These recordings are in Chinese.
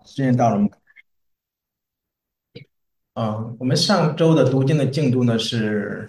时间到了，我们上周的读经的进度呢是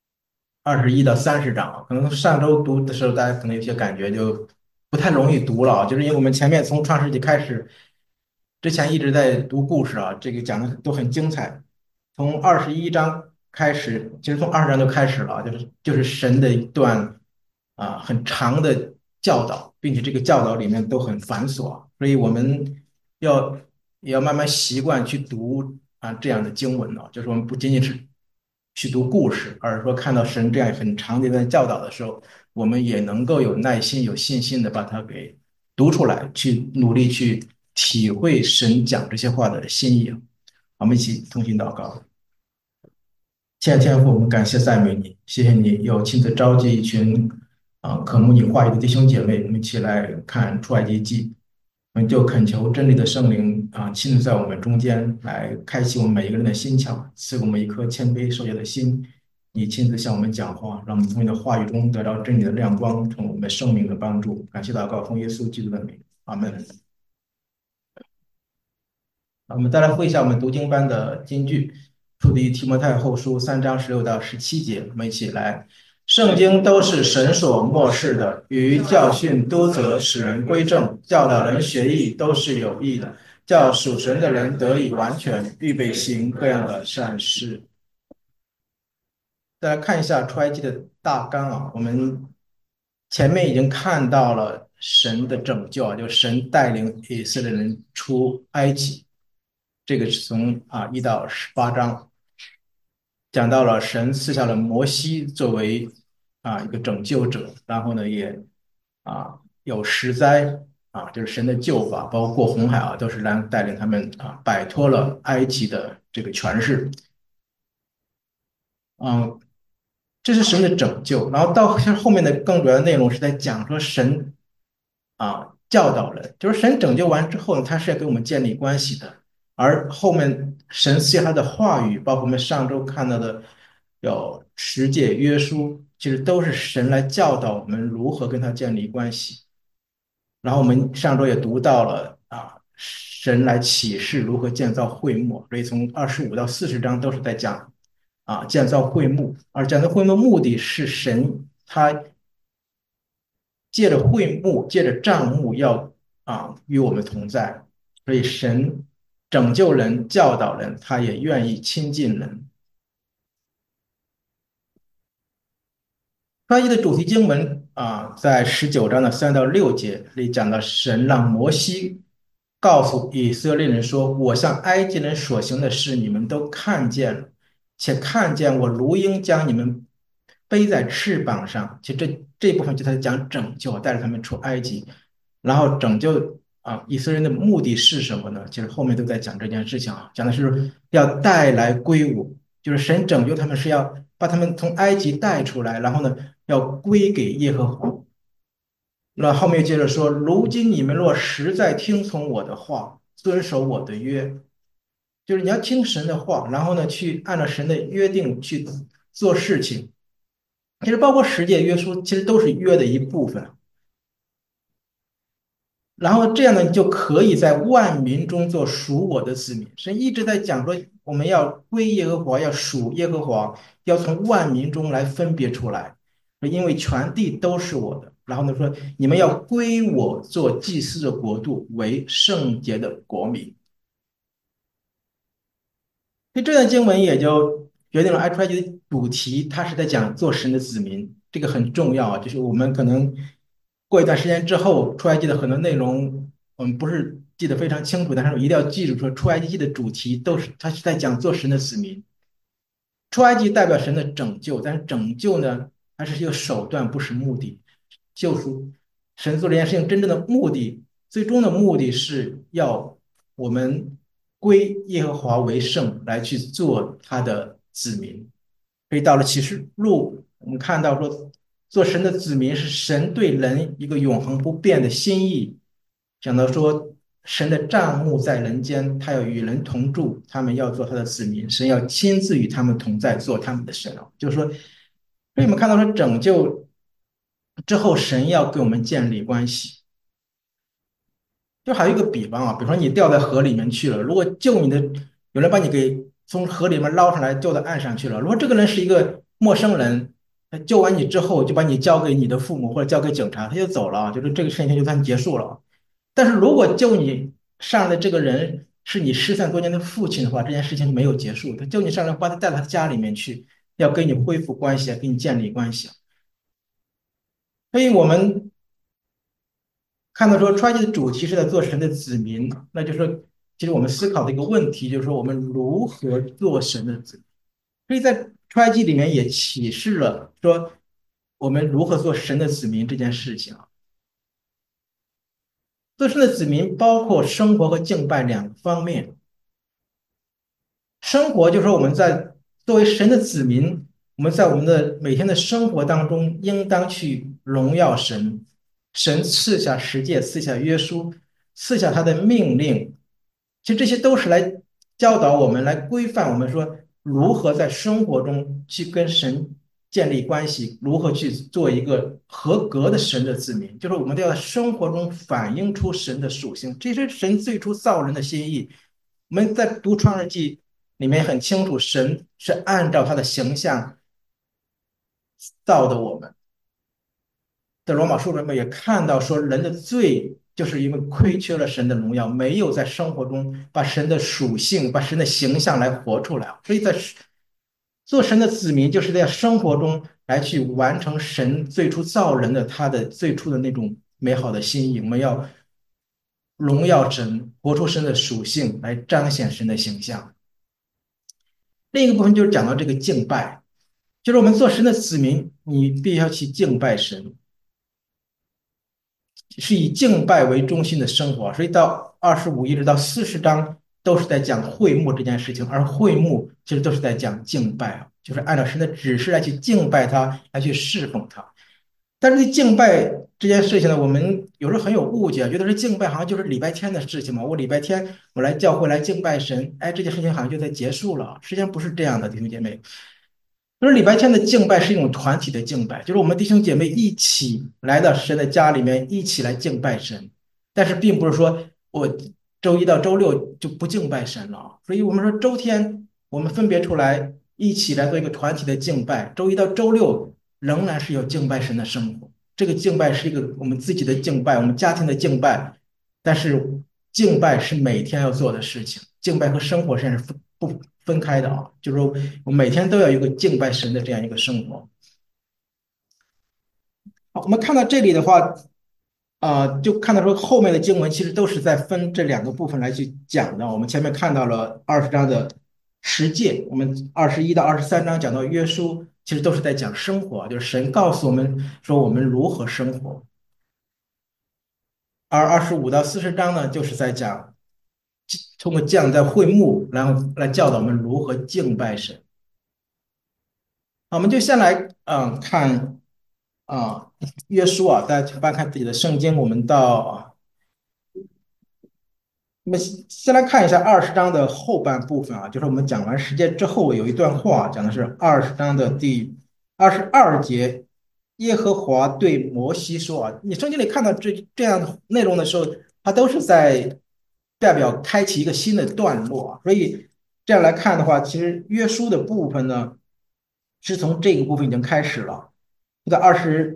21到30章，可能上周读的时候，大家可能有些感觉就不太容易读了，就是因为我们前面从创世纪开始，之前一直在读故事啊，这个讲的都很精彩。从21章开始，其实从20章就开始了，就是神的一段很长的教导，并且这个教导里面都很繁琐，所以我们要也要慢慢习惯去读这样的经文呢，就是我们不仅仅是去读故事，而是说看到神这样很长的一段教导的时候，我们也能够有耐心、有信心的把它给读出来，去努力去体会神讲这些话的心意。我们一起同心祷告。亲爱的天父，我们感谢赞美你，谢谢你又亲自召集一群渴慕你话语的弟兄姐妹，我们一起来看出埃及记。我们就恳求真理的圣灵亲自在我们中间来开启我们每一个人的心窍，赐给我们一颗谦卑受教的心。你亲自向我们讲话，让我们从你的话语中得到真理的亮光，成为我们生命的帮助。感谢祷告，奉耶稣基督的名，阿门。我们再来复一下我们读经班的金句，出自于提摩太后书3章16到17节，我们一起来。圣经都是神所默示的，与教训、督责、使人归正、教导人学艺，都是有益的，叫属神的人得以完全，预备行各样的善事。再来看一下出埃及的大纲啊，我们前面已经看到了神的拯救啊，就是神带领以色列人出埃及。这个是从1到18章讲到了神赐下了摩西作为一个拯救者，然后呢也有十灾就是神的救法，包括过红海都是来带领他们摆脱了埃及的这个权势。嗯，这是神的拯救。然后到后面的更主要的内容是在讲说神教导人，就是神拯救完之后呢，他是要给我们建立关系的。而后面神赐下他的话语，包括我们上周看到的有十诫约书，其实都是神来教导我们如何跟他建立关系。然后我们上周也读到了神来启示如何建造会幕，所以从25到40章都是在讲建造会幕，而建造会幕的目的是神他借着会幕，借着帐幕要与我们同在，所以神拯救人、教导人，他也愿意亲近人。专一的主题经文在19章的3到6节里讲到，神让摩西告诉以色列人说：“我向埃及人所行的事，你们都看见了，且看见我如鹰将你们背在翅膀上。”其实这部分就在讲拯救，带着他们出埃及，然后拯救以色列人的目的是什么呢？其实后面都在讲这件事情讲的是要带来归我，就是神拯救他们是要把他们从埃及带出来，然后呢要归给耶和华。那后面接着说，如今你们若实在听从我的话，遵守我的约，就是你要听神的话，然后呢去按照神的约定去做事情。其实包括十诫约书，其实都是约的一部分。然后这样呢，你就可以在万民中做属我的子民。神一直在讲说，我们要归耶和华，要属耶和华，要从万民中来分别出来，因为全地都是我的。然后呢说，你们要归我做祭司的国度，为圣洁的国民。所以这段经文也就决定了出埃及的主题，它是在讲做神的子民，这个很重要啊。就是我们可能过一段时间之后，出埃及的很多内容我们不是记得非常清楚，但是一定要记住说，出埃及记的主题都是它是在讲做神的子民。出埃及代表神的拯救，但是拯救呢，它是一个手段，不是目的。救赎神做这件事情真正的目的，最终的目的是要我们归耶和华为圣，来去做他的子民。所以到了启示录，我们看到说，做神的子民是神对人一个永恒不变的心意。讲到说，神的帐幕在人间，他要与人同住，他们要做他的子民，神要亲自与他们同在，做他们的神就是说，所以我们看到说，拯救之后，神要跟我们建立关系。 就还有一个比方啊，比如说你掉在河里面去了，如果救你的有人把你给从河里面捞上来，救到岸上去了，如果这个人是一个陌生人，他救完你之后就把你交给你的父母或者交给警察，他就走了，就是这个事情就算结束了。但是如果救你上来的这个人是你失散多年的父亲的话，这件事情就没有结束，他救你上来，把他带到他家里面去，要跟你恢复关系，跟你建立关系。所以我们看到说创业的主题是在做神的子民，那就是说，其实我们思考的一个问题就是说，我们如何做神的子民。所以在创业记里面也启示了说，我们如何做神的子民这件事情啊。做神的子民包括生活和敬拜两个方面。生活就是说我们在作为神的子民，我们在我们的每天的生活当中，应当去荣耀神。神赐下十诫，赐下约书，赐下他的命令，其实这些都是来教导我们，来规范我们说如何在生活中去跟神建立关系，如何去做一个合格的神的子民。就是我们都要在生活中反映出神的属性，这是神最初造人的心意。我们在读创世纪里面很清楚，神是按照他的形象造的我们。在罗马书里面也看到说，人的罪就是因为亏缺了神的荣耀，没有在生活中把神的属性、把神的形象来活出来。所以在做神的子民，就是在生活中来去完成神最初造人的他的最初的那种美好的心意。我们要荣耀神，活出神的属性，来彰显神的形象。另一个部分就是讲到这个敬拜，就是我们做神的子民，你必须要去敬拜神。是以敬拜为中心的生活，所以到25一直到40章都是在讲会幕这件事情，而会幕其实都是在讲敬拜啊，就是按照神的指示来去敬拜他，来去侍奉他。但是对敬拜这件事情呢，我们有时候很有误解，觉得是敬拜好像就是礼拜天的事情嘛，我礼拜天我来教会来敬拜神，哎，这件事情好像就在结束了，实际上不是这样的，弟兄姐妹。就是礼拜天的敬拜是一种团体的敬拜，就是我们弟兄姐妹一起来到神的家里面，一起来敬拜神。但是并不是说我周一到周六就不敬拜神了，所以我们说周天我们分别出来一起来做一个团体的敬拜，周一到周六仍然是有敬拜神的生活。这个敬拜是一个我们自己的敬拜，我们家庭的敬拜，但是敬拜是每天要做的事情，敬拜和生活是不分开的啊，就是说我每天都要有一个敬拜神的这样一个生活。好，我们看到这里的话，就看到说后面的经文其实都是在分这两个部分来去讲的。我们前面看到了20章的十诫，我们21到23章讲到约书，其实都是在讲生活，就是神告诉我们说我们如何生活。而25到40章呢，就是在讲通过这样在会幕，然后来教导我们如何敬拜神。好，我们就先来看约书啊，大家去翻看自己的圣经，我们到那么先来看一下20章的后半部分啊，就是我们讲完十诫之后有一段话，讲的是20章的第22节，耶和华对摩西说啊，你圣经里看到这样的内容的时候，它都是在代表开启一个新的段落啊，所以这样来看的话，其实约书的部分呢，是从这个部分已经开始了。这个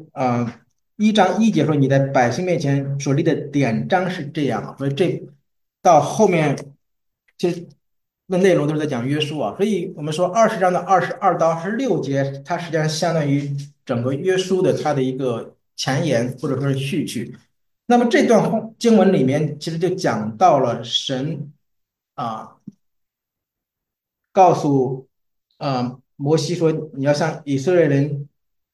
1章1节说，你在百姓面前所立的典章是这样啊，所以这到后面其实那内容都是在讲约书啊，所以我们说20章的22到26节，它实际上相当于整个约书的它的一个前言或者说是序曲。那么这段经文里面其实就讲到了神啊告诉摩西说，你要向以色列人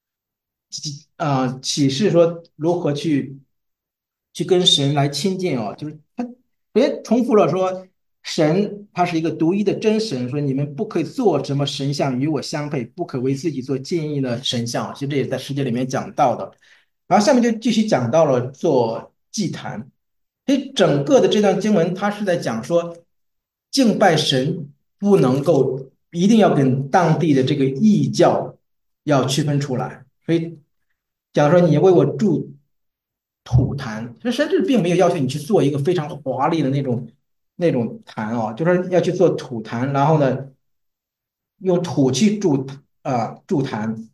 启示说如何去跟神来亲近哦，就是他别重复了说神他是一个独一的真神，说你们不可以做什么神像与我相配，不可为自己做建议的神像，其实这也在世界里面讲到的。然后下面就继续讲到了做祭坛，所以整个的这段经文，它是在讲说敬拜神不能够一定要跟当地的这个异教要区分出来，所以讲说你为我土坛，其实神至并没有要求你去做一个非常华丽的那种坛哦，就是要去做土坛，然后呢，用土去筑坛，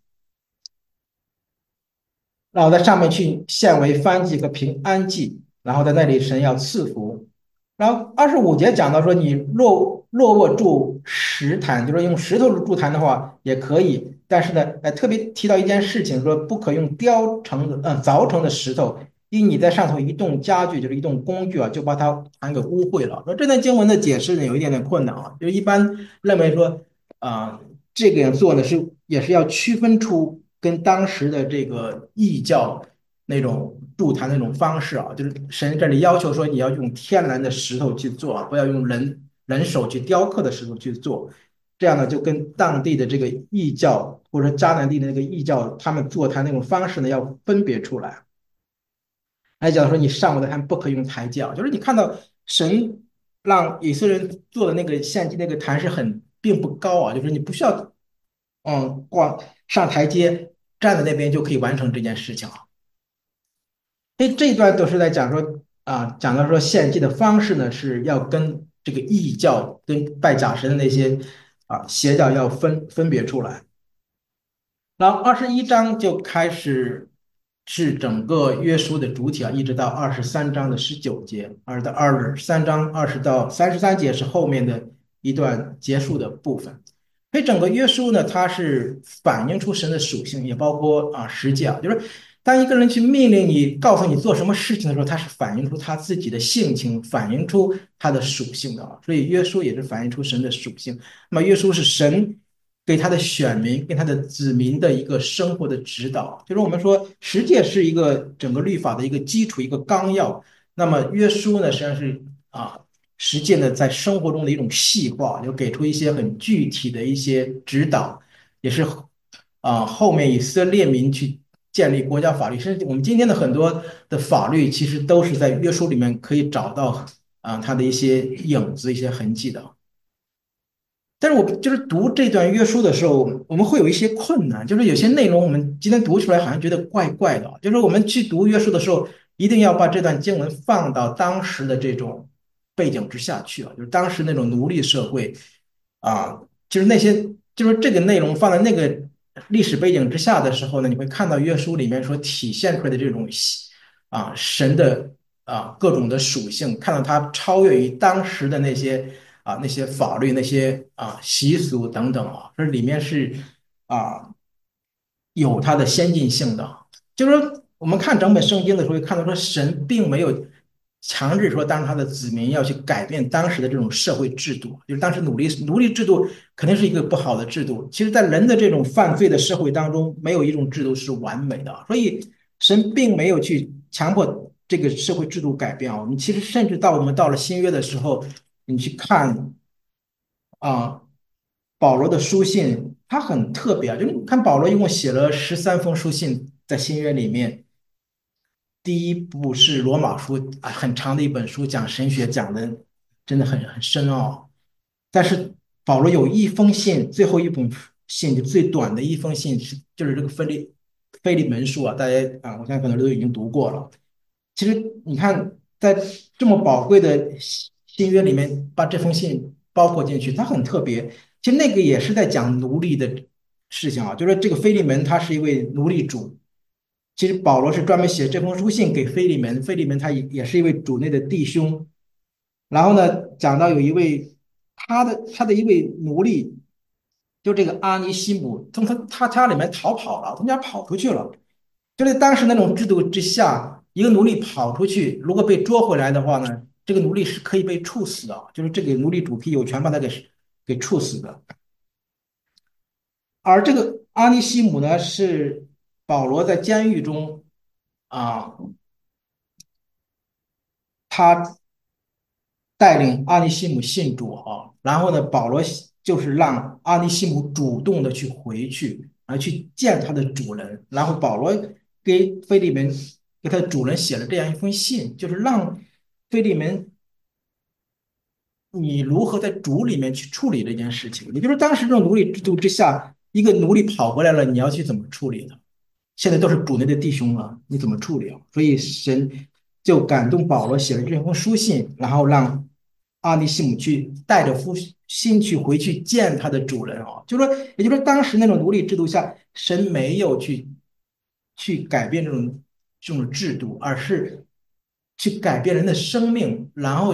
然后在上面去献为燔祭和平安祭，然后在那里神要赐福。然后25节讲到说，你若筑石坛，就是用石头筑坛的话也可以，但是呢，特别提到一件事情，说不可用凿成的石头，因你在上头一动家具，就是一动工具啊，就把它坛给污秽了。说这段经文的解释呢，有一点点困难啊，就一般认为说啊、这个样做呢也是要区分出跟当时的这个异教那种筑坛那种方式啊，就是神这里要求说你要用天然的石头去做啊，不要用人手去雕刻的石头去做，这样呢就跟当地的这个异教或者说迦南地的那个异教他们做坛那种方式呢要分别出来。还讲说你上我的坛不可以用台阶啊，就是你看到神让以色列人做的那个献祭那个坛是并不高啊，就是你不需要光上台阶站在那边就可以完成这件事情啊。这一段都是在讲说讲到说献祭的方式呢是要跟这个异教跟拜假神的那些邪教要分别出来。然后21章就开始是整个约书的主体啊，一直到23章的19节，而到23章20到33节是后面的一段结束的部分。所以整个约书呢，它是反映出神的属性，也包括实际啊，就是当一个人去命令你、告诉你做什么事情的时候，他是反映出他自己的性情，反映出他的属性的啊。所以约书也是反映出神的属性。那么约书是神给他的选民、给他的子民的一个生活的指导，就是我们说十诫是一个整个律法的一个基础、一个纲要。那么约书呢，实际上是实践的在生活中的一种细化，就给出一些很具体的一些指导，也是后面以色列民去建立国家法律，甚至我们今天的很多的法律，其实都是在约书里面可以找到它的一些影子、一些痕迹的。但是我就是读这段约书的时候，我们会有一些困难，就是有些内容我们今天读出来好像觉得怪怪的，就是我们去读约书的时候，一定要把这段经文放到当时的这种背景之下去啊，就是当时那种奴隶社会就是那些就是这个内容放在那个历史背景之下的时候呢，你会看到约书里面所体现出来的这种神的各种的属性，看到它超越于当时的那些法律、那些习俗等等啊，这里面是啊有它的先进性的。就是说，我们看整本圣经的时候，会看到说神并没有强制说，当他的子民要去改变当时的这种社会制度，就是当时奴隶制度肯定是一个不好的制度。其实，在人的这种犯罪的社会当中，没有一种制度是完美的，所以神并没有去强迫这个社会制度改变啊。我们其实甚至我们到了新约的时候，你去看啊，保罗的书信，他很特别啊，就是你看保罗一共写了13封书信，在新约里面，第一部是罗马书很长的一本书，讲神学，讲的真的很深奥。但是保罗有一封信，最后一封信就最短的一封信就是这个腓利门书啊，大家我相信可能都已经读过了。其实你看，在这么宝贵的新约里面，把这封信包括进去，它很特别。其实那个也是在讲奴隶的事情啊，就是这个腓利门他是一位奴隶主。其实保罗是专门写这封书信给腓利门，腓利门他也是一位主内的弟兄。然后呢，讲到有一位他的一位奴隶，就这个阿尼西姆，从他家里面逃跑了，从家跑出去了。就在当时那种制度之下，一个奴隶跑出去，如果被捉回来的话呢，这个奴隶是可以被处死的，就是这个奴隶主可以有权把他给处死的。而这个阿尼西姆呢，是保罗在监狱中啊，他带领阿尼西姆信主然后呢，保罗就是让阿尼西姆主动的去回去，去见他的主人，然后保罗给腓利门给他的主人写了这样一封信，就是让腓利门你如何在主里面去处理这件事情，也就是当时这种奴隶制度之下，一个奴隶跑回来了，你要去怎么处理呢？ 现在都是主内的弟兄了，你怎么处理啊？所以神就感动保罗写了这封书信，然后让阿尼西姆去带着夫心去回去见他的主人啊，就说，也就是说，当时那种奴隶制度下，神没有去改变这种制度，而是去改变人的生命，然后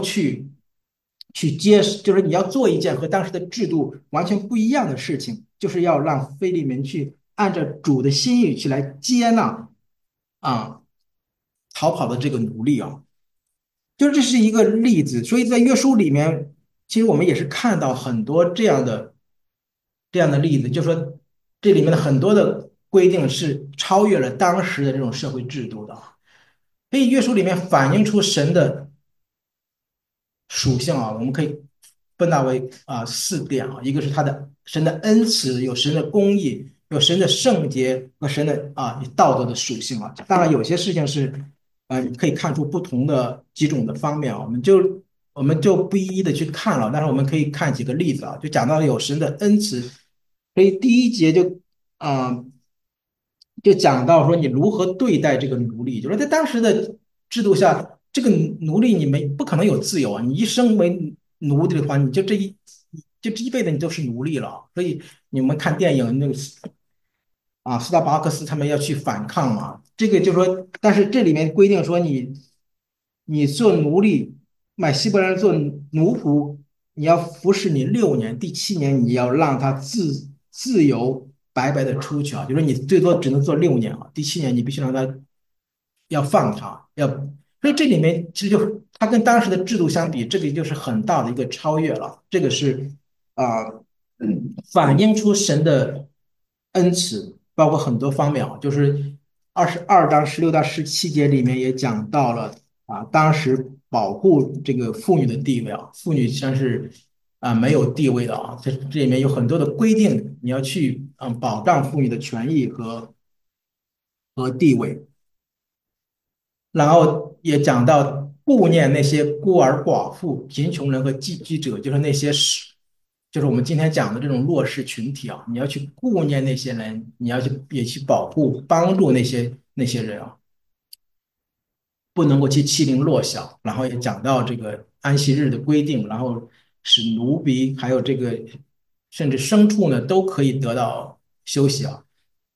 就是你要做一件和当时的制度完全不一样的事情，就是要让菲利门去按照主的心意去来接纳啊逃跑的这个奴隶啊。就是这是一个例子，所以在约书里面，其实我们也是看到很多这样的例子，就是说这里面的很多的规定是超越了当时的这种社会制度的。所以约书里面反映出神的属性啊，我们可以分大为4点啊，一个是他的神的恩慈，有神的公义，有神的圣洁和神的道德的属性啊。当然有些事情是可以看出不同的几种的方面啊，我们就不一一的去看了，但是我们可以看几个例子啊，就讲到有神的恩慈，所以第一节啊、呃就讲到说你如何对待这个奴隶，就是在当时的制度下，这个奴隶你不可能有自由啊！你一生为奴隶的话，你就这一辈子你都是奴隶了。所以你们看电影那个斯达巴克斯他们要去反抗嘛，这个就说，但是这里面规定说你做奴隶，买希伯来人做奴仆，你要服侍你6年，第7年你要让他自由白白的出去啊，就是你最多只能做6年啊，第7年你必须让他要放他，所以这里面其实就它跟当时的制度相比，这个就是很大的一个超越了，这个是啊、反映出神的恩慈，包括很多方面啊，就是22章16到17节里面也讲到了当时保护这个妇女的地位啊，妇女实际上是没有地位的啊，这里面有很多的规定，你要去保障妇女的权益和地位。然后也讲到顾念那些孤儿寡妇、贫穷人和寄居者，就是就是我们今天讲的这种弱势群体啊，你要去顾念那些人，你要也去保护、帮助那些人啊，不能够去欺凌弱小。然后也讲到这个安息日的规定，然后使奴婢还有这个甚至牲畜呢都可以得到休息啊。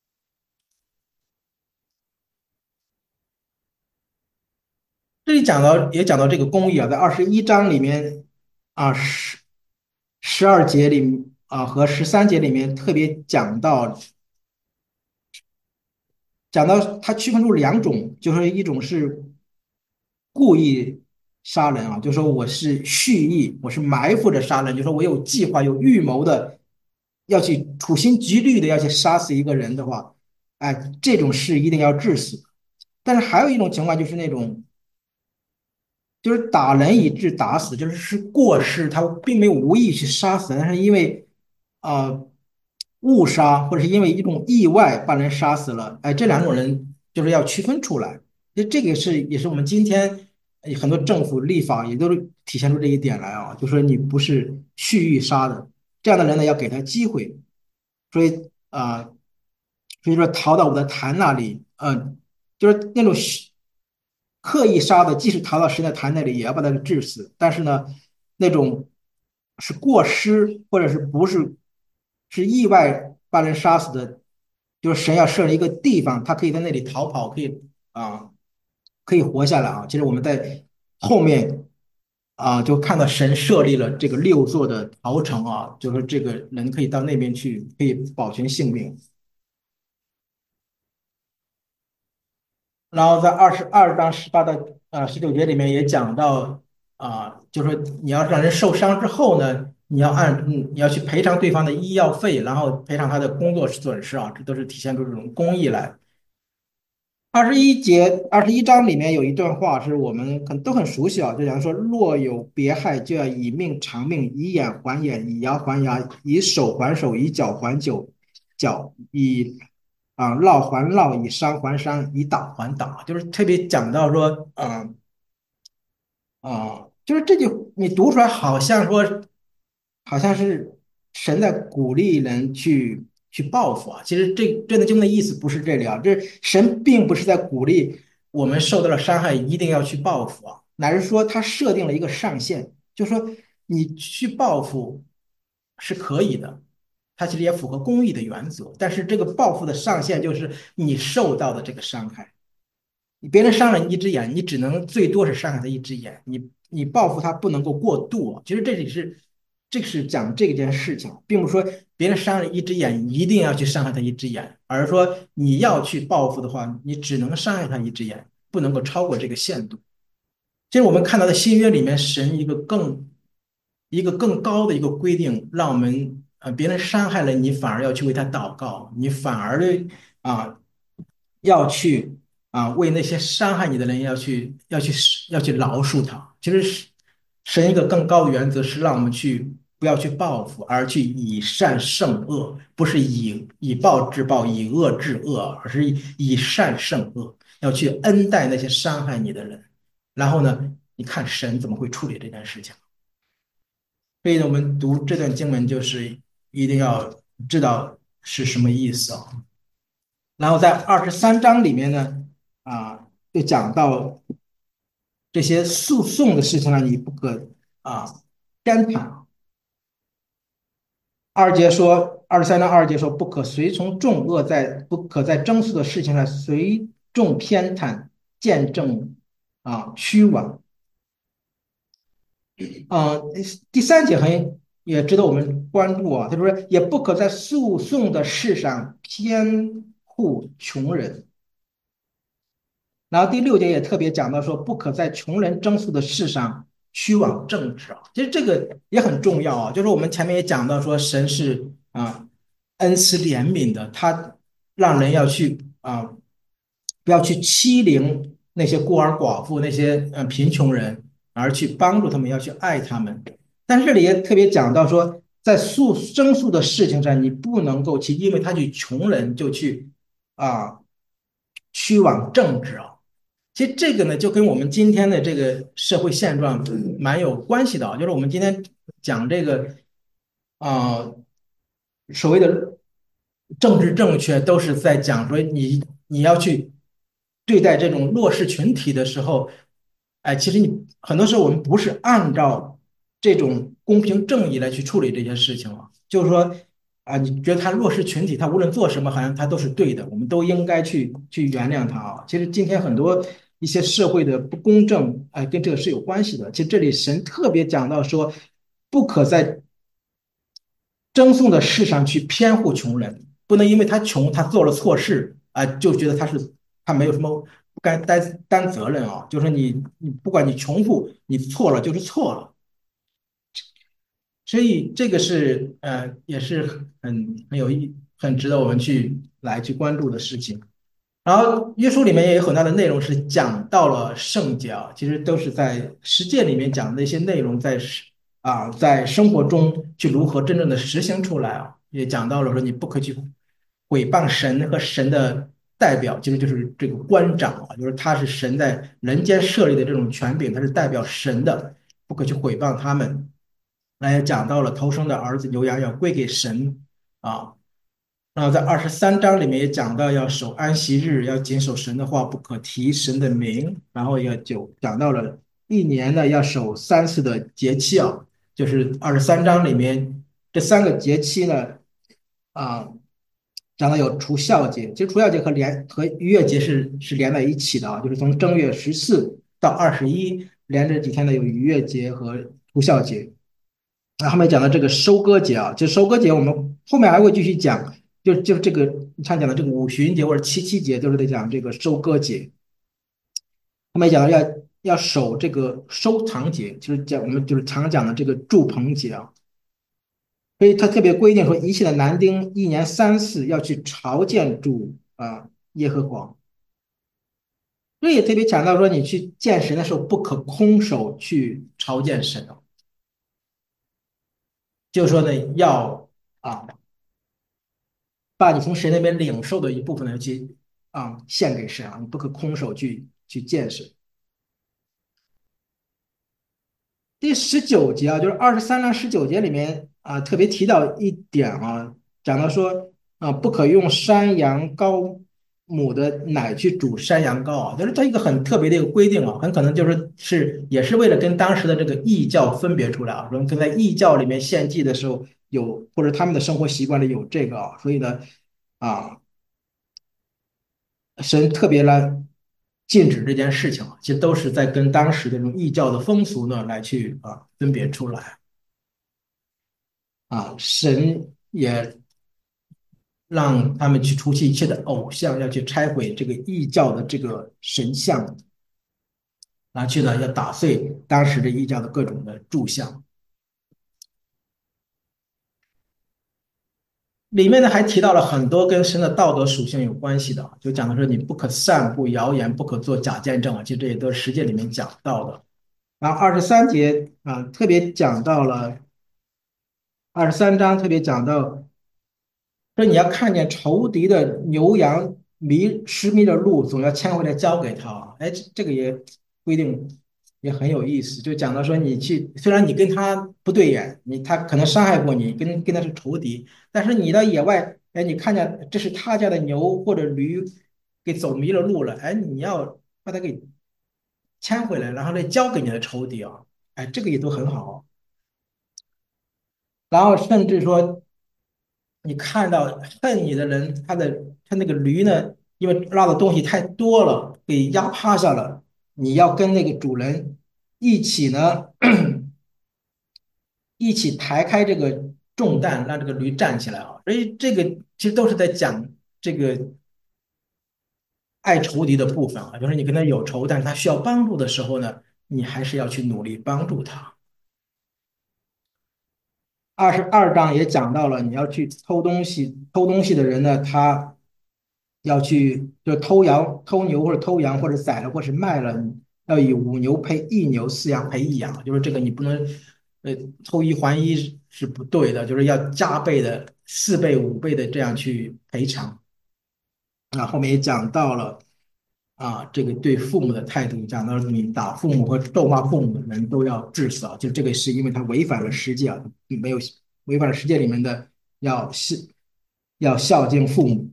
这里也讲到这个公益啊，在21章里面十二节里和13节里面特别讲到它区分出2种，就是一种是故意杀人啊，就说我是蓄意，我是埋伏着杀人，就说我有计划、有预谋的要去处心积虑的要去杀死一个人的话，哎，这种事一定要致死。但是还有一种情况就是那种就是打人以致打死，就是过失，他并没有无意去杀死，但是因为呃误杀或者是因为一种意外把人杀死了，哎，这2种人就是要区分出来。这个也是我们今天很多政府立法也都是体现出这一点来啊，就说你不是蓄意杀的，这样的人呢要给他机会，所以所以说逃到我的坛那里，就是那种刻意杀的，即使逃到神的坛那里，也要把他给致死。但是呢，那种是过失或者是不是是意外把人杀死的，就是神要设立一个地方，他可以在那里逃跑，啊可以活下来啊。其实我们在后面就看到神设立了这个6座的逃城啊，就是这个人可以到那边去，可以保全性命。然后在22章18到19节里面也讲到就是说你要让人受伤之后呢，你要去赔偿对方的医药费，然后赔偿他的工作损失啊，这都是体现出这种公益来。21章里面有一段话是我们都很熟悉啊，就讲说若有别害，就要以命偿命，以眼还眼，以牙还牙，以手还手，以脚还脚，以烙还烙，以伤还伤，以打还打，就是特别讲到说，就是这就你读出来好像说，好像是神在鼓励人去。 去报复啊。其实这段经文的意思不是这里啊，这神并不是在鼓励我们受到了伤害一定要去报复啊，乃是说他设定了一个上限，就是说你去报复是可以的，它其实也符合公义的原则，但是这个报复的上限就是你受到的这个伤害。你别人伤了你一只眼，你只能最多是伤害他一只眼，你报复他不能够过度啊。其实这是讲这件事情，并不是说别人伤了一只眼一定要去伤害他一只眼，而是说你要去报复的话，你只能伤害他一只眼，不能够超过这个限度。其实我们看到的新约里面，神一个更高的一个规定，让我们别人伤害了你，反而要去为他祷告，你反而的啊要去为那些伤害你的人要去饶恕他。其实是神一个更高的原则是让我们不要去报复，而去以善胜恶，不是以暴制暴，以恶制恶，而是以善胜恶，要去恩待那些伤害你的人。然后呢，你看神怎么会处理这件事情？所以呢，我们读这段经文就是一定要知道是什么意思啊。然后在23章里面呢，就讲到这些诉讼的事情呢，你不可偏袒。23章2节说，不可在争诉的事情上随众偏袒，见证虚妄。第3节也值得我们关注啊。他说，也不可在诉讼的事上偏护穷人。然后第6节也特别讲到说，不可在穷人争诉的事上虚妄正直啊。其实这个也很重要啊，就是我们前面也讲到说，神是恩慈怜悯的，他让人要去不要去欺凌那些孤儿寡妇、那些贫穷人，而去帮助他们，要去爱他们。但是这里也特别讲到说，在争诉的事情上，你不能够去因为他去穷人就去啊虚妄正直啊。其实这个呢，就跟我们今天的这个社会现状蛮有关系的啊。就是我们今天讲这个啊、所谓的政治正确，都是在讲说你要去对待这种弱势群体的时候，哎，其实你很多时候我们不是按照这种公平正义来去处理这些事情了。就是说你觉得他弱势群体，他无论做什么，好像他都是对的，我们都应该去原谅他啊。其实今天很多一些社会的不公正，跟这个是有关系的。其实这里神特别讲到说，不可在争讼的事上去偏护穷人，不能因为他穷，他做了错事就觉得他没有什么不该担责任啊。就是说你不管你穷富，你错了就是错了。所以这个是也是很值得我们去关注的事情。然后约书里面也有很大的内容是讲到了圣洁啊，其实都是在实践里面讲的一些内容在生活中去如何真正的实行出来啊，也讲到了说你不可去毁谤神和神的代表，其实就是这个官长啊，就是他是神在人间设立的这种权柄，他是代表神的，不可去毁谤他们。那也讲到了头生的儿子牛羊要归给神啊。然后在23章里面也讲到要守安息日，要谨守神的话，不可提神的名。然后也就讲到了一年呢要守3次的节期啊，就是23章里面这3个节期呢啊，讲到有除孝节，其实除孝节和逾越节是连在一起的啊，就是从正月14到21连着几天的有逾越节和除孝节。然后后面讲到这个收割节啊，就收割节我们后面还会继续讲，就这个常讲的这个5旬节或者7节，都是在讲这个收割节。后面讲到要守这个收藏节，就是讲我们就是常讲的这个住棚节啊。所以他特别规定说，一切的男丁一年3次要去朝见主耶和华。所以也特别强调说，你去见神的时候不可空手去朝见神啊，就是说呢要啊把你从神那边领受的一部分呢去献给神啊，你不可空手去见神。第19节啊，就是23章19节里面特别提到一点啊，讲到说。 不可用山羊羔母的奶去煮山羊羔啊，就是这一个很特别的一个规定啊，很可能也是为了跟当时的这个异教分别出来啊，说跟在异教里面献祭的时候有，或者他们的生活习惯里有这个啊，所以呢，啊，神特别来禁止这件事情啊，其实都是在跟当时的这种异教的风俗呢来去分别出来啊，神也让他们去除去一切的偶像，要去拆毁这个异教的这个神像，然后去呢要打碎当时的异教的各种的柱像。里面呢还提到了很多跟神的道德属性有关系的啊，就讲的说你不可散布谣言，不可做假见证啊，其实这也都是实践里面讲到的。然后23节特别讲到了23章特别讲到说你要看见仇敌的牛羊失迷的路，总要牵回来交给他。哎，这个也规定也很有意思，就讲到说你去，虽然你跟他不对眼，他可能伤害过你，跟他是仇敌，但是你到野外，哎，你看见这是他家的牛或者驴给走迷了路了，哎，你要把它给牵回来，然后再交给你的仇敌啊，哎，这个也都很好。然后甚至说，你看到恨你的人，他那个驴呢，因为拉的东西太多了，被压趴下了，你要跟那个主人一起呢，一起抬开这个重担，让这个驴站起来啊。所以这个其实都是在讲这个爱仇敌的部分啊，就是你跟他有仇，但是他需要帮助的时候呢，你还是要去努力帮助他。22章也讲到了，你要去偷东西，偷东西的人呢，他要去就偷羊、偷牛或者偷羊，或者宰了或是卖了，要以5牛赔1牛，4羊赔1羊，就是这个你不能，呃，偷一还一是不对的，就是要加倍的4倍、5倍的这样去赔偿。啊，后面也讲到了这个对父母的态度，讲到你打父母和咒骂父母的人都要治死啊，就这个是因为他违反了十诫啊，没有违反了十诫里面的要孝敬父母，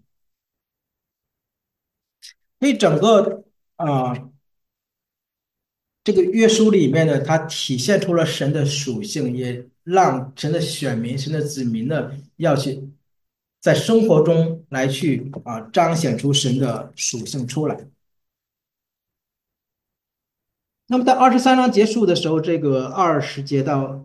所以整个这个约书里面呢，它体现出了神的属性，也让神的选民、神的子民呢要去在生活中来去彰显出神的属性出来。那么在23章结束的时候，这个20节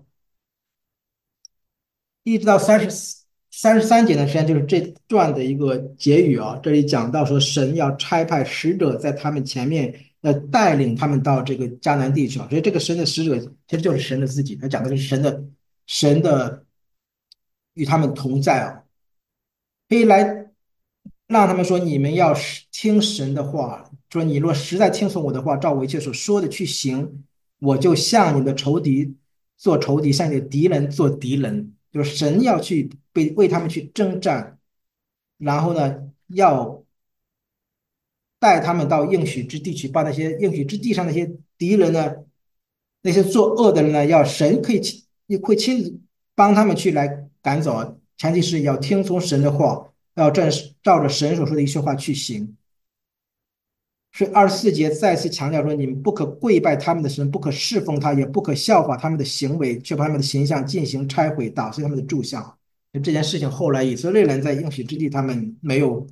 一直到33节呢，实际上就是这段的一个结语啊。这里讲到说，神要差派使者在他们前面，带领他们到这个迦南地去啊。所以这个神的使者其实就是神的自己，他讲的是神的与他们同在啊。可以来让他们说，你们要听神的话，说你若实在听从我的话，照我一切所说的去行，我就向你的仇敌做仇敌，向你的敌人做敌人。就是神要去为他们去征战，然后呢，要带他们到应许之地去，把那些应许之地上那些敌人呢，那些作恶的人呢，要神可以会亲自帮他们去来赶走啊，前提是要听从神的话，要照着神所说的一句话去行。所以24节再次强调说，你们不可跪拜他们的神，不可侍奉他，也不可效法他们的行为，却把他们的形象进行拆毁，打碎他们的柱像。这件事情后来以色列人在应许之地，他们没有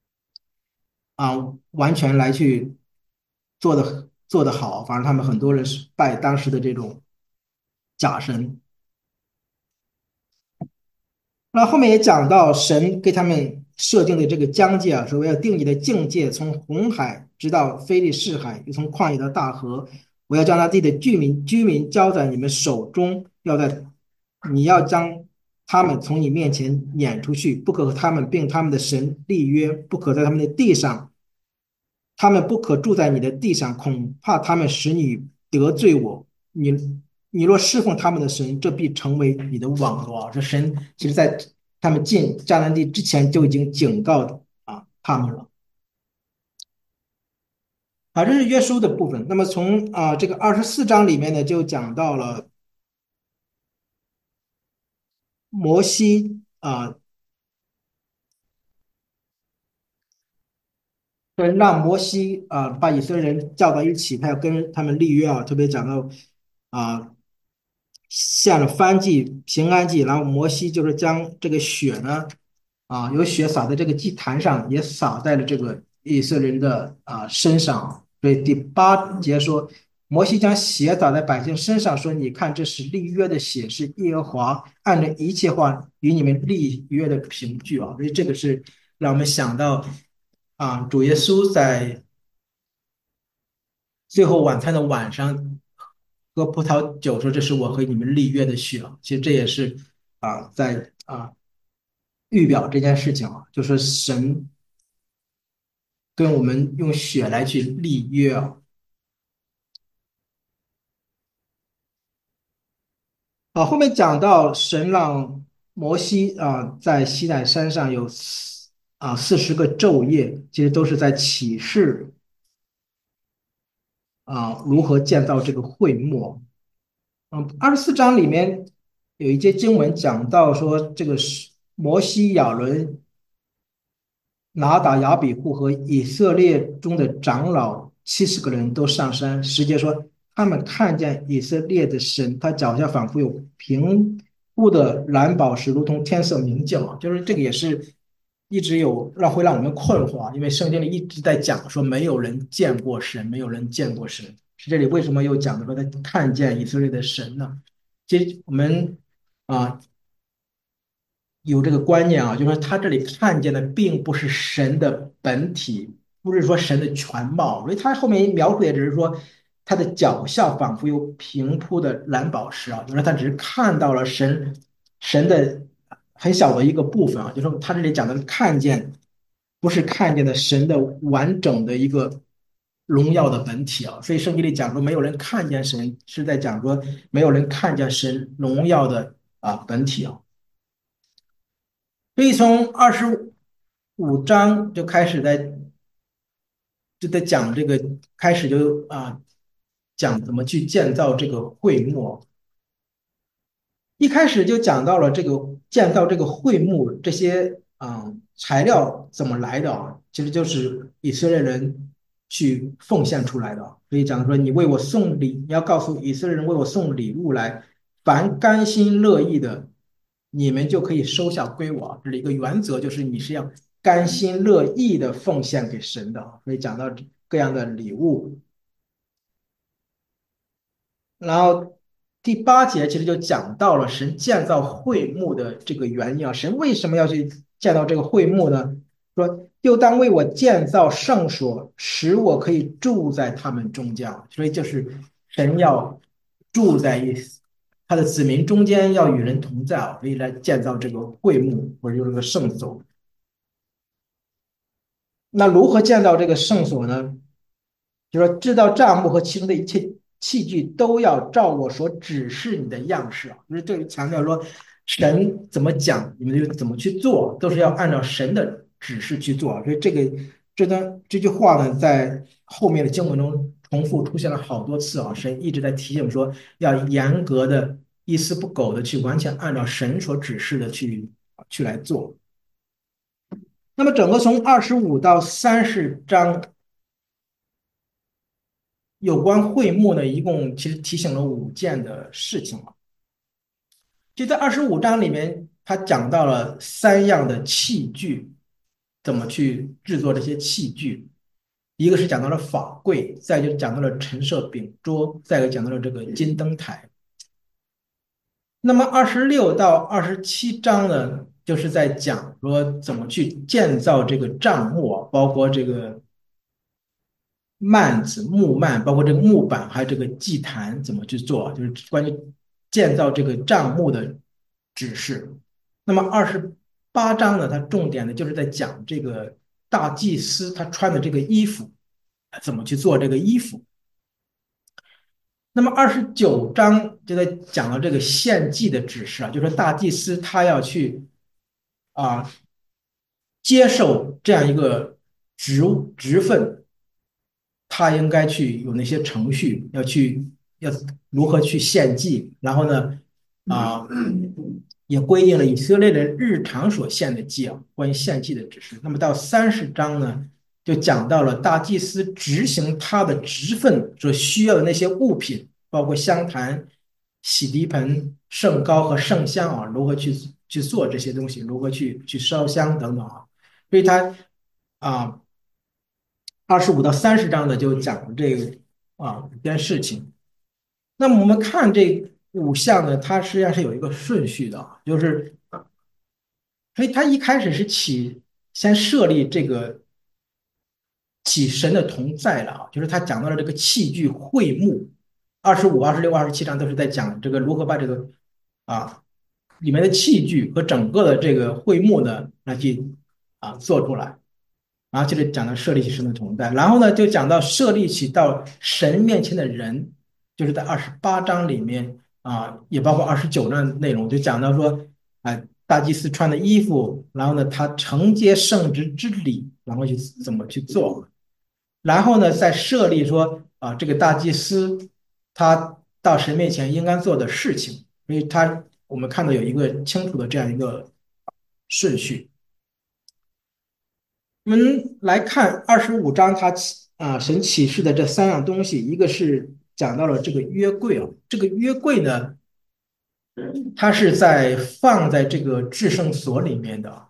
完全来去做得好，反正他们很多人是拜当时的这种假神。那后面也讲到神给他们设定的这个疆界啊，说我要定你的境界，从红海直到非利士海，又从旷野到大河。我要将那地的居民交在你们手中，你要将他们从你面前撵出去，不可和他们并他们的神立约，不可在他们的地上，他们不可住在你的地上，恐怕他们使你得罪我。你若侍奉他们的神，这必成为你的网罗。这神其实在他们进迦南地之前就已经警告他们了。这是约书的部分。那么从这个24章里面呢，就讲到了摩西让摩西把以色列人叫到一起，他要跟他们立约啊，特别讲到啊献了燔祭、平安祭，然后摩西就是将这个血呢有血洒在这个祭坛上，也洒在了这个以色列人的身上。所以第8节说，摩西将血洒在百姓身上，说：“你看，这是立约的血，是耶和华按着一切话与你们立约的凭据啊。”所以这个是让我们想到主耶稣在最后晚餐的晚上喝葡萄酒说：“这是我和你们立约的血啊。”其实这也是在预表这件事情啊，就是神跟我们用血来去立约啊。后面讲到神让摩西在西奈山上有40个昼夜，其实都是在启示如何建造这个会幕。24章里面有一节经文讲到说，这个是摩西、亚伦、拿达、亚比户和以色列中的长老70个人都上山。10节说，他们看见以色列的神，他脚下仿佛有平铺的蓝宝石，如同天色明镜啊。就是这个也是一直会让我们困惑啊，因为圣经里一直在讲说没有人见过神，没有人见过神。是这里为什么又讲的说他看见以色列的神呢？其实我们啊有这个观念啊，就是说他这里看见的并不是神的本体，不是说神的全貌，因为他后面描述也只是说他的脚下仿佛有平铺的蓝宝石啊，就是说他只是看到了神的很小的一个部分啊，就是说他这里讲的看见，不是看见的神的完整的一个荣耀的本体啊，所以圣经里讲说没有人看见神，是在讲说没有人看见神荣耀的本体啊。所以从25章就开始在讲这个，开始就讲怎么去建造这个会幕。一开始就讲到了这个建造这个会幕这些材料怎么来的啊，其实就是以色列人去奉献出来的。所以讲说你为我送礼，你要告诉以色列人为我送礼物来，凡甘心乐意的，你们就可以收下归我。这里一个原则就是你是要甘心乐意的奉献给神的。所以讲到各样的礼物，然后第8节其实就讲到了神建造会幕的这个原因啊，神为什么要去建造这个会幕呢？说又当为我建造圣所，使我可以住在他们中间。所以就是神要住在他的子民中间，要与人同在啊，所以来建造这个会幕或者就是个圣所。那如何建造这个圣所呢？就说制造帐幕和其中的一切器具都要照我所指示你的样式啊，就是这个强调说，神怎么讲，你们就怎么去做，都是要按照神的指示去做。所以这句话呢，在后面的经文中重复出现了好多次啊，神一直在提醒说，要严格的、一丝不苟的去完全按照神所指示的去来做。那么整个从25到30章有关会幕呢，一共其实提醒了5件的事情啊。就在25章里面，他讲到了3样的器具，怎么去制作这些器具。一个是讲到了法柜，再就讲到了陈设饼桌，再一个讲到了这个金灯台。那么26到27章呢，就是在讲说怎么去建造这个帐幕啊，包括这个幔子、木幔，包括这个木板，还有这个祭坛怎么去做，就是关于建造这个帐幕的指示。那么28章呢，它重点的就是在讲这个大祭司他穿的这个衣服怎么去做这个衣服。那么29章就在讲了这个献祭的指示啊，就是说大祭司他要去啊接受这样一个职分，他应该去有那些程序，要如何去献祭，然后呢，啊、也规定了以色列人日常所献的祭啊，关于献祭的指示。那么到30章呢， 就讲到了大祭司执行他的职分所需要的那些物品，包括香坛、洗涤盆、圣膏和圣香啊，如何去做这些东西，如何去烧香等等啊。所以他啊，25到30章的就讲了这个5件事情。那么我们看这5项呢，它实际上是有一个顺序的啊，就是所以他一开始是先设立这个起神的同在了啊，就是他讲到了这个器具会幕，25、26、27章都是在讲这个如何把这个啊里面的器具和整个的这个会幕呢来去做出来，然后接着讲到设立起神的同在，然后呢就讲到设立起到神面前的人，就是在28章里面也包括29章内容，就讲到说大祭司穿的衣服，然后呢他承接圣职之礼，然后去怎么去做。然后呢，再设立说这个大祭司他到神面前应该做的事情，所以我们看到有一个清楚的这样一个顺序。我们来看25章，神启示的这3样东西，一个是讲到了这个约柜啊，这个约柜呢，它是放在这个至圣所里面的，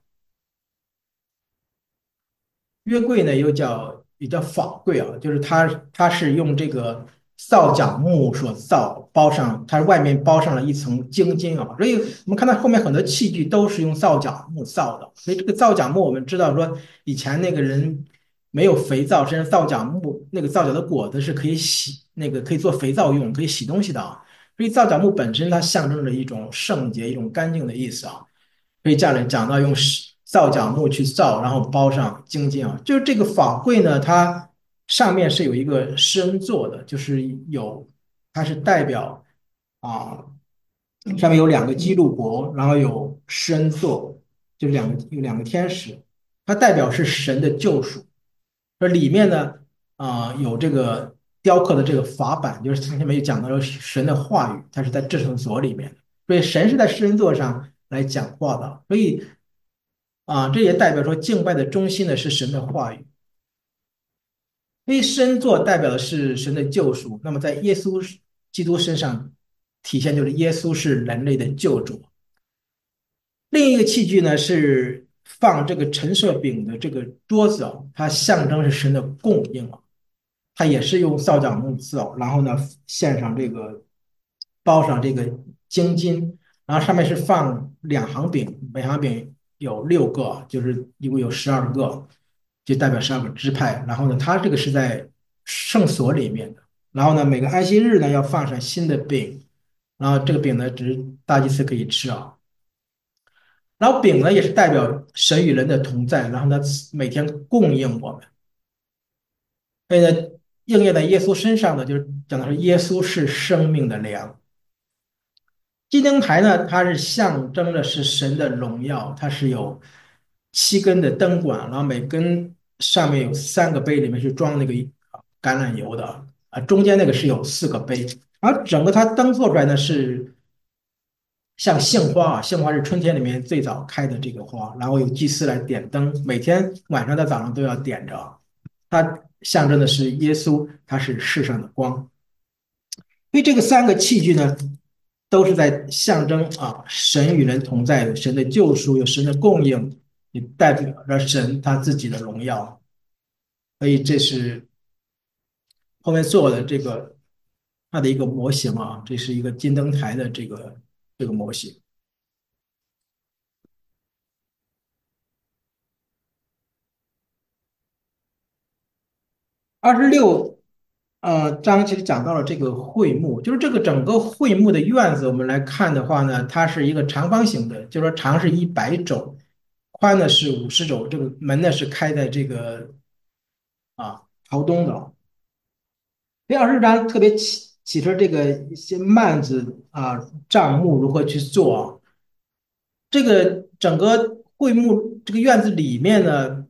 约柜呢，也叫法柜啊，就是它是用这个皂角木所造，它外面包上了一层精金啊，所以我们看到后面很多器具都是用皂角木造的，所以这个皂角木我们知道说以前那个人没有肥皂，身上皂角木那个皂角的果子是可以洗，那个可以做肥皂用，可以洗东西的啊，所以皂角木本身它象征着一种圣洁、一种干净的意思啊。所以这样讲到用皂角木去造，然后包上精金啊，就是这个法柜呢，它上面是有一个施恩座的，就是它是代表啊，上面有2个基路伯，然后有施恩座，就是有两个天使，它代表是神的救赎。而里面呢，有这个雕刻的这个法版，就是前面有讲到神的话语，它是在至圣所里面的，所以神是在施恩座上来讲话的，所以这也代表说敬拜的中心呢是神的话语，所以施恩座代表的是神的救赎，那么在耶稣基督身上体现就是耶稣是人类的救主。另一个器具呢是放这个陈设饼的这个桌子啊，它象征是神的供应啊。它也是用皂角木造，然后呢献上这个包上这个精金，然后上面是放2行饼，每行饼有6个，就是一共有12个，就代表12个支派。然后呢，它这个是在圣所里面的。然后呢，每个安息日呢要放上新的饼，然后这个饼呢只是大祭司可以吃啊。然后饼呢也是代表神与人的同在，然后呢每天供应我们。所以呢，应验在耶稣身上呢，就是讲的是耶稣是生命的粮。金灯台呢，它是象征的是神的荣耀，它是有7根的灯管，然后每根上面有3个杯，里面是装那个橄榄油的中间那个是有4个杯，而整个它灯做出来呢是像杏花啊，杏花是春天里面最早开的这个花，然后有祭司来点灯，每天晚上到早上都要点着。它象征的是耶稣，他是世上的光。所以这个3个器具呢，都是在象征神与人同在，神的救赎，有神的供应，也代表着神他自己的荣耀。所以这是后面做的这个它的一个模型啊，这是一个金灯台的这个模型。26章其实讲到了这个会幕，就是这个整个会幕的院子，我们来看的话呢，它是一个长方形的，就是说长是100肘，宽呢是50肘，这个门呢是开在这个朝东的。第26章特别启示这个一些幔子帐幕如何去做啊，这个整个会幕这个院子里面呢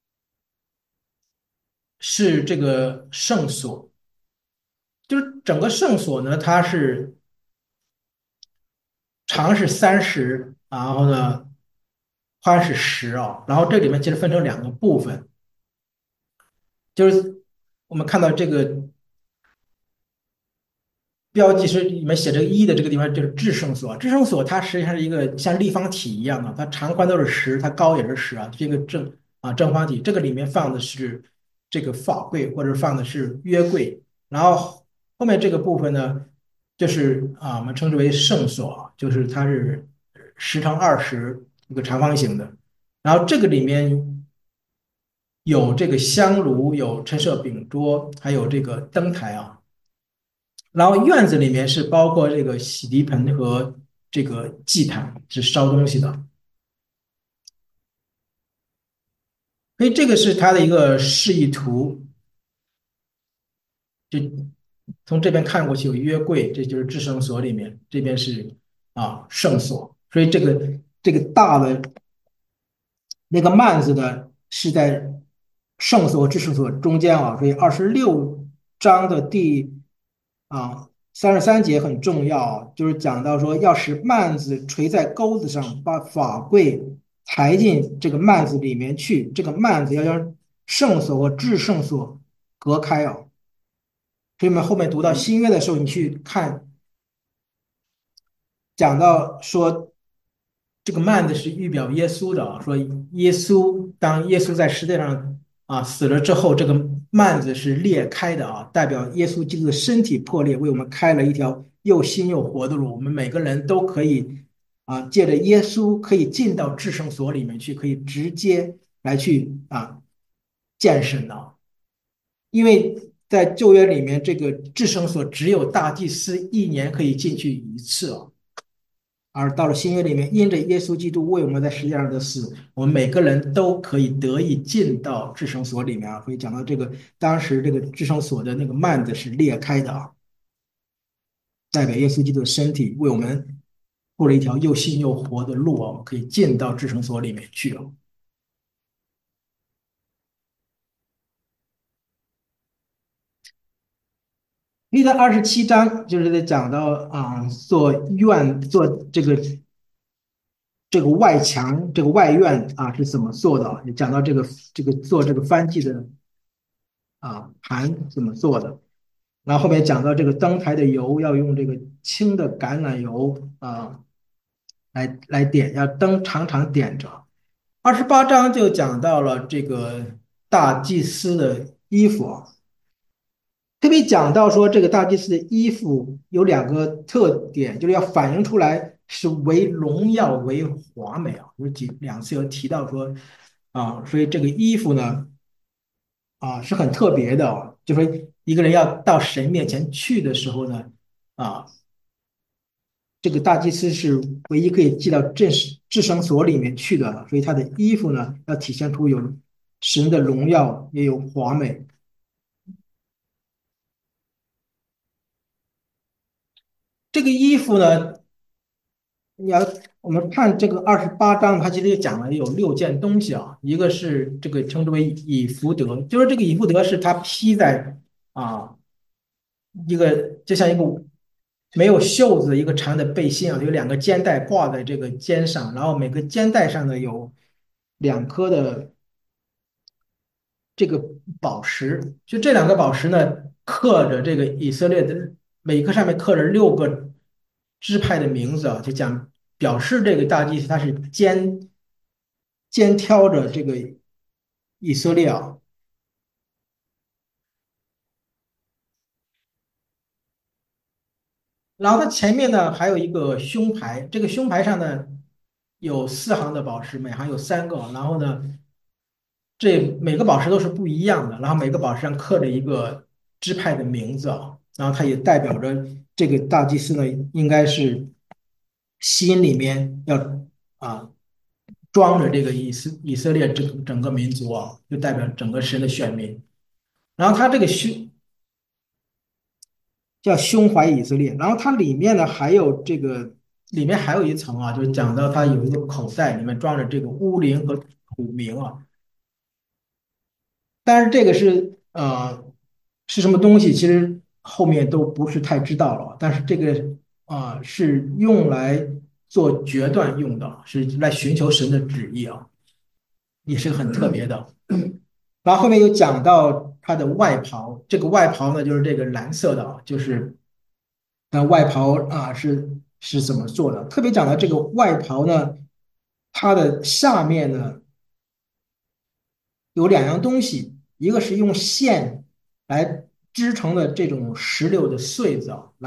是这个圣所，就是整个圣所呢，它是长是30，然后呢宽是10啊，然后这里面其实分成2个部分， 就是我们看到这个标记是里面写着一的这个地方就是至圣所，至圣所它实际上是一个像立方体一样的，它长宽都是十，它高也是十啊，这个正方体，这个里面放的是这个法柜或者放的是约柜，然后后面这个部分呢，就是我们称之为圣所，就是它是10×20一个长方形的，然后这个里面有这个香炉，有陈设饼桌，还有这个灯台啊。然后院子里面是包括这个洗涤盆和这个祭坛，是烧东西的。所以这个是它的一个示意图，就从这边看过去有约柜，这就是至圣所里面，这边是圣所。所以这个大的那个幔子的是在圣所和至圣所中间啊，所以26章的第33节很重要，就是讲到说要使幔子垂在钩子上，把法柜抬进这个幔子里面去，这个幔子要将圣所和至圣所隔开啊。所以我们后面读到新约的时候，你去看讲到说，这个幔子是预表耶稣的啊，说当耶稣在世界上死了之后，这个幔子是裂开的啊，代表耶稣基督的身体破裂，为我们开了一条又新又活的路。我们每个人都可以借着耶稣可以进到至圣所里面去，可以直接来去见神的。因为在旧约里面，这个至圣所只有大祭司一年可以进去一次啊。而到了新约里面，因着耶稣基督为我们在世界上的死，我们每个人都可以得以进到至圣所里面啊。所以讲到这个，当时这个至圣所的那个幔子是裂开的啊，代表耶稣基督的身体为我们铺了一条又新又活的路啊，我们可以进到至圣所里面去啊。历代27章就是在讲到做这个外墙这个外院是怎么做的，也讲到这个做这个翻祭的盘怎么做的。然后后面讲到这个灯台的油要用这个轻的橄榄油来点，要灯常常点着。28章就讲到了这个大祭司的衣服啊，特别讲到说这个大祭司的衣服有2个特点，就是要反映出来是为荣耀为华美啊，2次有提到说所以这个衣服呢是很特别的啊，就说一个人要到神面前去的时候呢，啊，这个大祭司是唯一可以进到至圣所里面去的，所以他的衣服呢要体现出有神的荣耀，也有华美。这个衣服呢，你要我们看这个28章，它其实也讲了有6件东西啊，一个是这个称之为以福德，就是这个以福德是它披在啊一个就像一个没有袖子的一个长的背心啊，有2个肩带挂在这个肩上，然后每个肩带上呢有2颗的这个宝石，就这2个宝石呢刻着这个以色列的每一颗上面刻着6个支派的名字啊，就讲表示这个大祭司他是肩挑着这个以色列啊。然后它前面呢还有一个胸牌，这个胸牌上呢有4行的宝石，每行有3个。然后呢，这每个宝石都是不一样的，然后每个宝石上刻着一个支派的名字啊，然后它也代表着这个大祭司呢应该是心里面要啊装着这个以色列整个民族啊，就代表整个神的选民。然后它这个叫胸怀以色列，然后它里面呢还有里面还有一层啊，就是讲到它有一个口袋，里面装着这个乌灵和土明啊。但是这个是什么东西，其实后面都不是太知道了。但是这个是用来做决断用的，是来寻求神的旨意啊，也是很特别的。然后后面又讲到他的外袍，这个外袍呢就是这个蓝色的啊，就是外袍啊是怎么做的？特别讲到这个外袍呢，它的下面呢有两样东西，一个是用线来织成的这种石榴的穗子啊，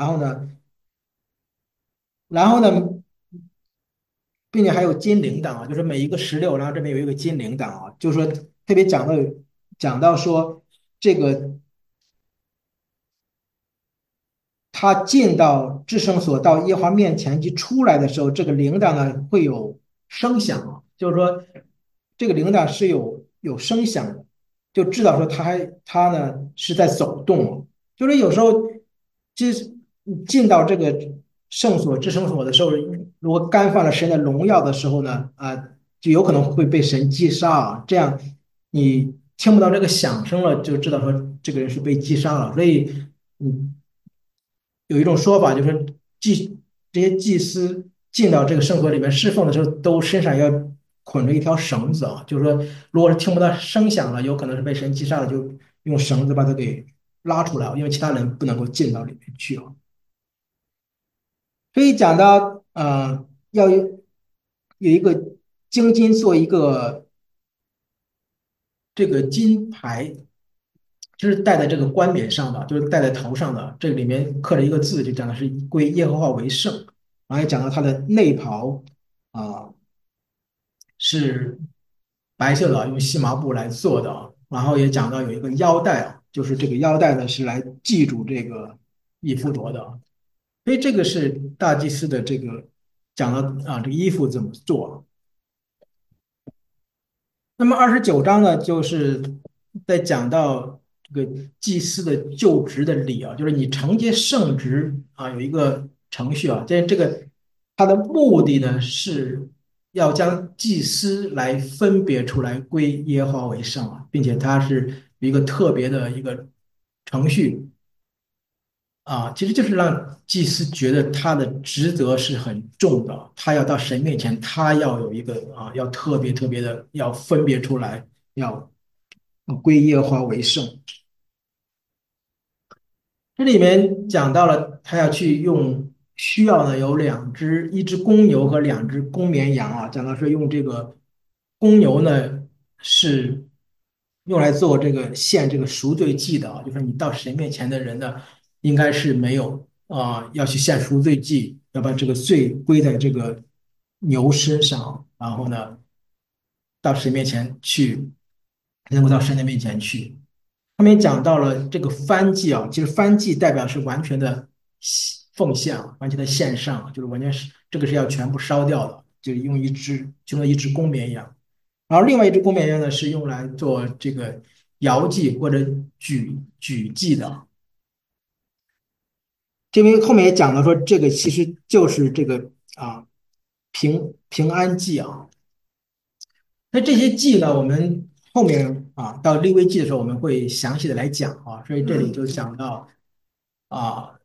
然后呢，并且还有金铃铛啊，就是每一个石榴，然后这边有一个金铃铛啊，就是说特别讲到说这个他进到至圣所到耶和华面前及出来的时候，这个铃铛呢会有声响啊，就是说这个铃铛是有声响的，就知道说他呢是在走动，就是有时候进到这个圣所至圣所的时候，如果干犯了神的荣耀的时候呢，就有可能会被神击杀啊，这样你听不到这个响声了，就知道说这个人是被击杀了，所以。嗯，有一种说法，就是这些祭司进到这个圣所里面侍奉的时候，都身上要捆着一条绳子啊，就是说，如果是听不到声响了，有可能是被神击杀了，就用绳子把他给拉出来，因为其他人不能够进到里面去啊。所以讲到要有一个金金做一个这个金牌，就是戴在这个冠冕上的，就是戴在头上的，这个里面刻着一个字，就讲的是归耶和华为圣。然后也讲到他的内袍啊、是白色的，用细麻布来做的。然后也讲到有一个腰带啊，就是这个腰带呢是来系住这个以弗陀的。所以这个是大祭司的这个讲到这个衣服怎么做。那么29章呢，就是在讲到这个祭司的就职的礼啊，就是你承接圣职啊，有一个程序啊，这个它的目的呢是要将祭司来分别出来归耶和华为圣啊，并且它是有一个特别的一个程序啊，其实就是让祭司觉得他的职责是很重的，他要到神面前，他要有一个要特别特别的要分别出来，要归耶和华为圣。这里面讲到了他要去用，需要呢有一只公牛和两只公绵羊啊，讲到是用这个公牛呢是用来做这个献这个赎罪祭的啊，就是你到神面前的人呢，应该是没有要去献赎罪祭，要把这个罪归在这个牛身上，然后呢到神面前去，能够到神的面前去。他们也讲到了这个燔祭啊，其实燔祭代表是完全的奉献啊，完全的献上，就是完全是这个是要全部烧掉的，就用其中的一只公绵羊，然后另外一只公绵羊呢是用来做这个摇祭或者举祭的。这边后面也讲到说，这个其实就是这个平安祭啊。那这些祭呢，我们后面到利未记的时候，我们会详细的来讲啊。所以这里就讲到啊，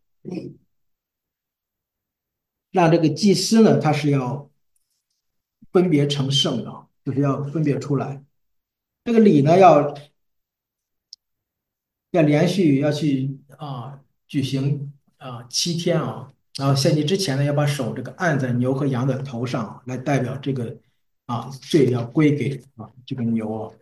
让这个祭司呢，他是要分别成圣的，就是要分别出来。这个礼呢，要连续要去举行7天啊，然后献祭之前呢，要把手这个按在牛和羊的头上，来代表这个罪要归给这个牛啊。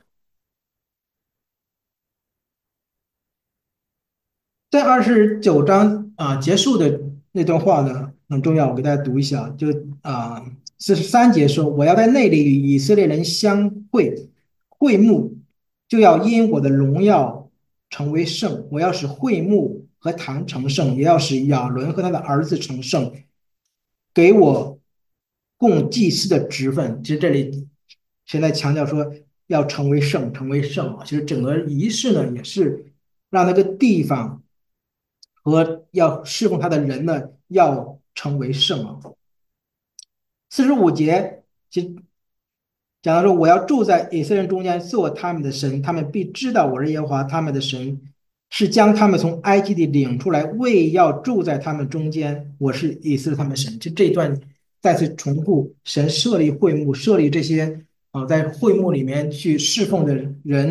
在29章结束的那段话呢很重要，我给大家读一下，就43节说：“我要在那里与以色列人相会，会幕就要因我的荣耀成为圣。我要使会幕和坛成圣，也要使亚伦和他的儿子成圣，给我供祭司的职分。”其实这里现在强调说要成为圣，成为圣啊。其实整个仪式呢，也是让那个地方和要侍奉他的人呢，要成为圣啊。45节其实讲到说，我要住在以色列人中间，做他们的神，他们必知道我是耶和华他们的神，是将他们从埃及地领出来，为要住在他们中间。我是以色列他们神。就这一段再次重复，神设立会幕，设立这些在会幕里面去侍奉的人，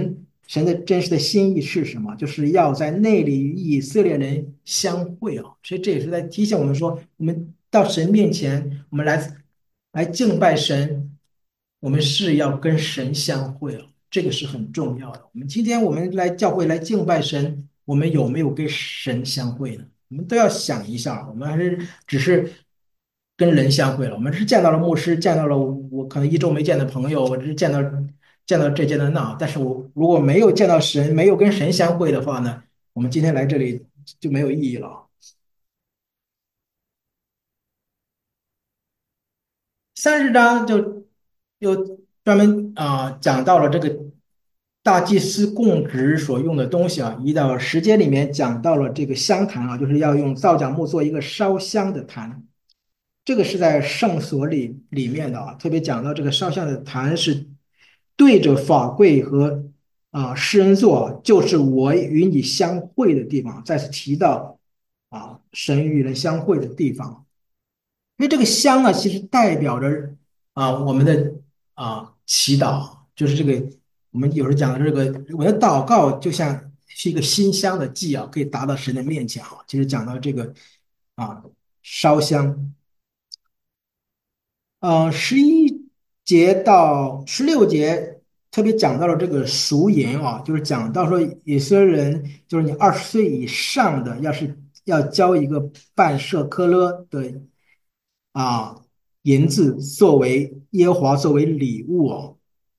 神的真实的心意是什么？就是要在内里与以色列人相会啊！所以这也是在提醒我们说，我们到神面前，我们来敬拜神，我们是要跟神相会啊，这个是很重要的。今天我们来教会来敬拜神，我们有没有跟神相会呢？我们都要想一下，我们还是只是跟人相会了。我们是见到了牧师，见到了我可能一周没见的朋友，我只是见到这见到那。但是我如果没有见到神，没有跟神相会的话呢，我们今天来这里就没有意义了。30章就又专门讲到了这个大祭司供职所用的东西啊，1到10节里面讲到了这个香坛啊，就是要用皂角木做一个烧香的坛。这个是在圣所里面的啊，特别讲到这个烧香的坛是对着法柜和施恩座啊，就是我与你相会的地方。再次提到神与人相会的地方。因为这个香呢，其实代表着我们的祈祷，就是这个我们有时候讲的这个我的祷告就像是一个馨香的祭啊，可以达到神的面前啊。其实讲到这个啊烧香。11节到16节特别讲到了这个赎银啊，就是讲到说以色列人，就是你20岁以上的，要交一个半舍科勒的啊银子作为耶和华作为礼物哦，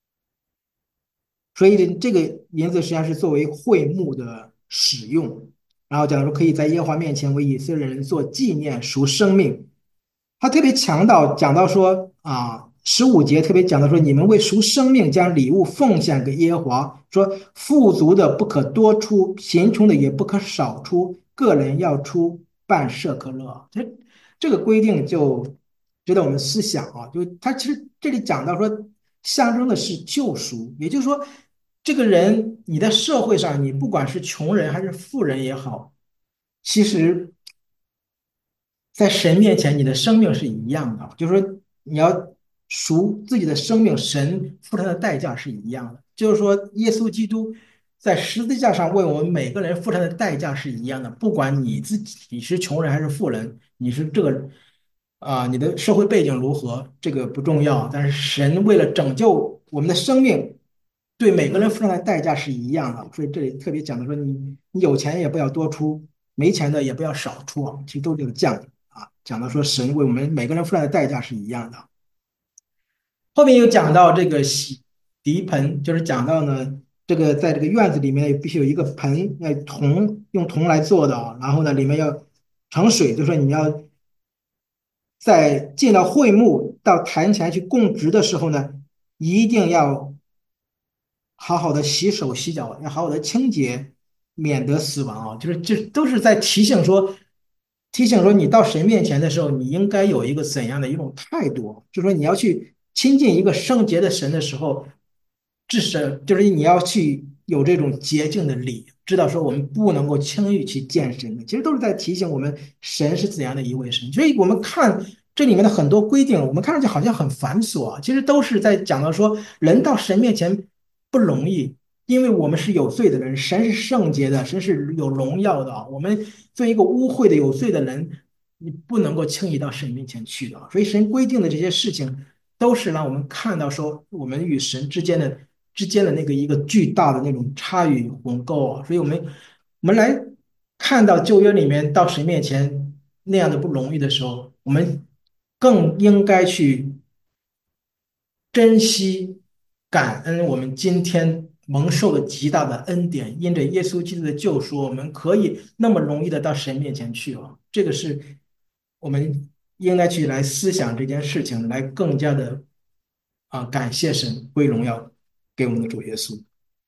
所以这个银子实际上是作为会幕的使用。然后讲说可以在耶和华面前为以色列人做纪念赎生命。他特别讲到说15节特别讲到说，你们为赎生命将礼物奉献给耶和华，说富足的不可多出，贫穷的也不可少出，个人要出半舍克勒。这个规定就值得我们思想啊，就他其实这里讲到说，象征的是救赎，也就是说，这个人你在社会上，你不管是穷人还是富人也好，其实。在神面前，你的生命是一样的，就是说你要赎自己的生命，神付他的代价是一样的。就是说，耶稣基督在十字架上为我们每个人付他的代价是一样的，不管你自己你是穷人还是富人，你是这个你的社会背景如何，这个不重要。但是神为了拯救我们的生命，对每个人付上的代价是一样的。所以这里特别讲的说，你有钱也不要多出，没钱的也不要少出啊，其实都是这个降。讲到说神为我们每个人付出的代价是一样的。后面又讲到这个洗涤盆，就是讲到呢，这个在这个院子里面必须有一个盆，用铜来做的啊，然后呢里面要盛水，就说你要在进到会幕到坛前去供职的时候呢，一定要好好的洗手洗脚，要好好的清洁，免得死亡啊！就是这都是在提醒说你到神面前的时候，你应该有一个怎样的一种态度？就是说你要去亲近一个圣洁的神的时候，至少就是你要去有这种洁净的理，知道说我们不能够轻易去见神的。其实都是在提醒我们神是怎样的一位神。所以我们看这里面的很多规定，我们看上去好像很繁琐啊，其实都是在讲到说人到神面前不容易。因为我们是有罪的人，神是圣洁的，神是有荣耀的啊。我们作为一个污秽的有罪的人，你不能够轻易到神面前去的啊。所以神规定的这些事情，都是让我们看到说我们与神之间的那个一个巨大的那种差异鸿沟啊。所以我们来看到旧约里面到神面前那样的不容易的时候，我们更应该去珍惜、感恩我们今天蒙受的极大的恩典，因着耶稣基督的救赎，我们可以那么容易的到神面前去啊！这个是我们应该去来思想这件事情，来更加的感谢神，归荣耀给我们的主耶稣。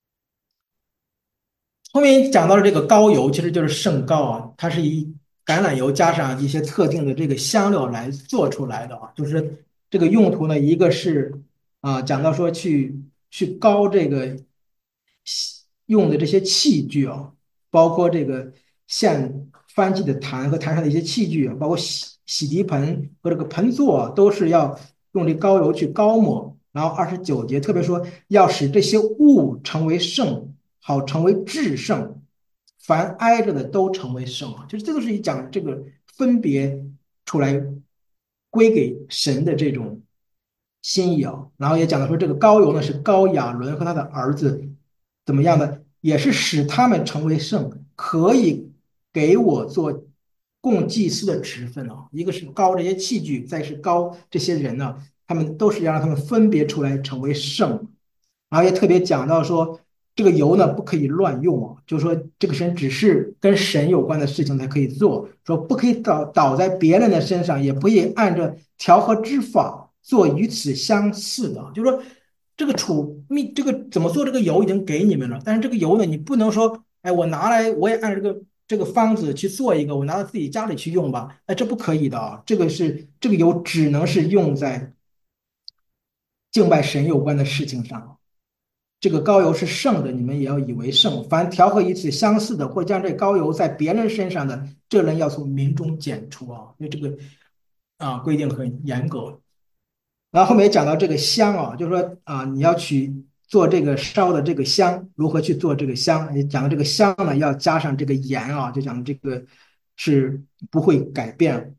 后面讲到了这个膏油，其实就是圣膏啊，它是以橄榄油加上一些特定的这个香料来做出来的啊，就是这个用途呢，一个是讲到说去膏这个用的这些器具啊，包括这个现翻祭的坛和坛上的一些器具啊，包括洗涤盆和这个盆座啊，都是要用这膏油去膏抹。然后29节特别说要使这些物成为圣。 好成为至圣，凡挨着的都成为圣啊。就是这都是讲这个分别出来归给神的这种心意啊。然后也讲到说，这个膏油呢是高亚伦和他的儿子怎么样呢？也是使他们成为圣，可以给我做供祭司的职分啊。一个是高这些器具，再是高这些人呢，他们都是要让他们分别出来成为圣。然后也特别讲到说，这个油呢不可以乱用啊，就是说这个神只是跟神有关的事情才可以做，说不可以倒在别人的身上，也不可以按着调和之法做与此相似的，就是说这个这个怎么做这个油已经给你们了，但是这个油呢，你不能说，哎，我拿来我也按这个方子去做一个，我拿到自己家里去用吧，哎，这不可以的啊，这个油只能是用在敬拜神有关的事情上。这个膏油是圣的，你们也要以为圣。凡调和与此相似的，或将这膏油在别人身上的，这人要从民中剪除啊。因为这个规定很严格。然后后面也讲到这个香啊，就是说你要去做这个烧的这个香，如何去做这个香？也讲到这个香呢，要加上这个盐啊，就讲这个是不会改变。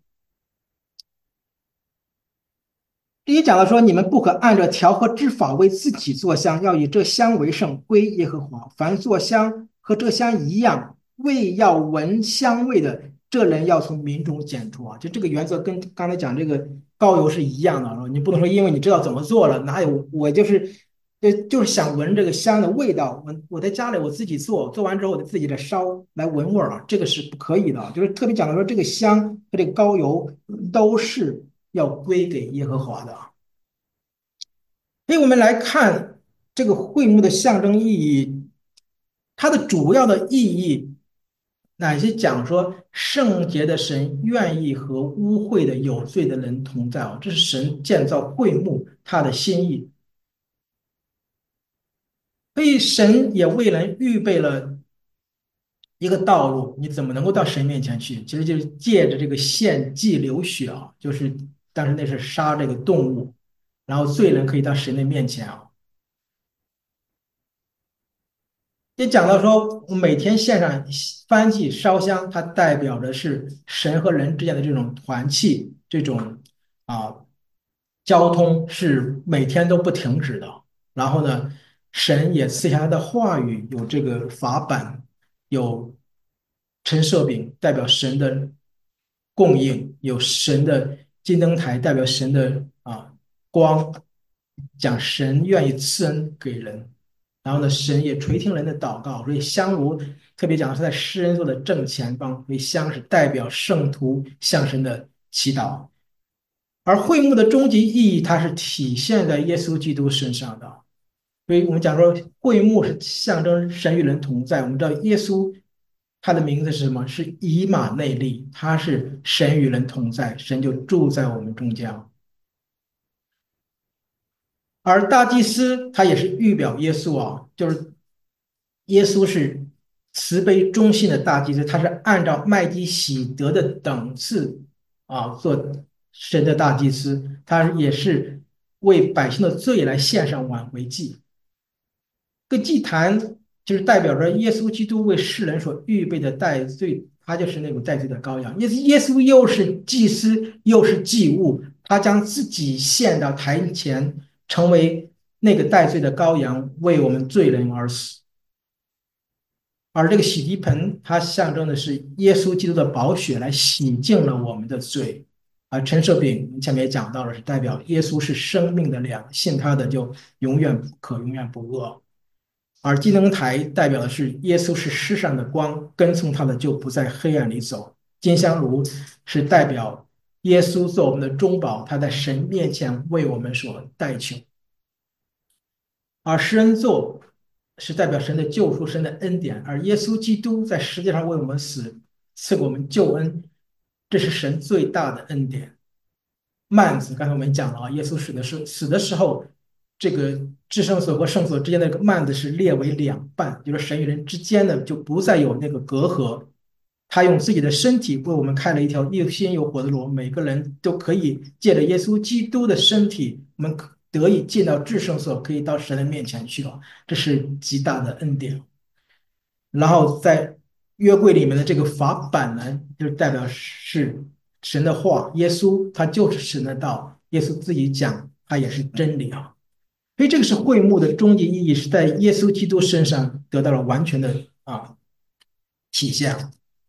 这也讲了说，你们不可按照调和之法为自己做香，要以这香为圣，归耶和华。凡做香和这香一样，为要闻香味的，这人要从民中剪除啊。就这个原则跟刚才讲这个膏油是一样的啊。你不能说因为你知道怎么做了，哪有我就是想闻这个香的味道，我在家里我自己做，做完之后我自己再烧来闻味儿啊，这个是不可以的啊。就是特别讲的说，这个香和这个膏油都是要归给耶和华的啊。所以我们来看这个会幕的象征意义，它的主要的意义，哪些讲说圣洁的神愿意和污秽的有罪的人同在哦，这是神建造会幕他的心意。所以神也为人预备了一个道路，你怎么能够到神面前去？其实就是借着这个献祭流血啊，就是但是那是杀这个动物，然后罪人可以到神的面前啊。也讲到说，我每天献上燔祭烧香，它代表的是神和人之间的这种团契，这种啊交通是每天都不停止的。然后呢，神也赐下他的话语，有这个法版，有陈设饼，代表神的供应，有神的金灯台，代表神的光，讲神愿意赐恩给人。然后呢，神也垂听人的祷告，所以香炉特别讲的是在施恩座的正前方，所以香是代表圣徒向神的祈祷。而会幕的终极意义，它是体现在耶稣基督身上的。所以我们讲说，会幕是象征神与人同在。我们知道耶稣他的名字是什么？是以马内利，他是神与人同在，神就住在我们中间。而大祭司他也是预表耶稣啊，就是耶稣是慈悲忠心的大祭司，他是按照麦基喜德的等次做神的大祭司，他也是为百姓的罪来献上挽回祭。个祭坛就是代表着耶稣基督为世人所预备的代罪，他就是那种代罪的羔羊。耶稣又是祭司又是祭物，他将自己献到台前，成为那个代罪的羔羊，为我们罪人而死。而这个洗涤盆，它象征的是耶稣基督的宝血来洗净了我们的罪。而陈设饼前面也讲到了，是代表耶稣是生命的粮，信他的就永远不渴，永远不饿。而金灯台代表的是耶稣是世上的光，跟从他的就不在黑暗里走。金香炉是代表耶稣做我们的中保，他在神面前为我们所代求。而施恩座是代表神的救赎、神的恩典，而耶稣基督在世界上为我们死，赐给我们救恩，这是神最大的恩典。幔子，刚才我们讲了啊，耶稣死的时候，这个至圣所和圣所之间的这个幔子是裂为两半，就是神与人之间的就不再有那个隔阂。他用自己的身体为我们开了一条又鲜又活的路，每个人都可以借着耶稣基督的身体，我们得以进到至圣所，可以到神的面前去了。这是极大的恩典。 然后在约柜里面的这个法版呢，就代表是神的话，耶稣他就是神的道，耶稣自己讲，他也是真理啊。所以这个是会幕的终极意义，是在耶稣基督身上得到了完全的体现。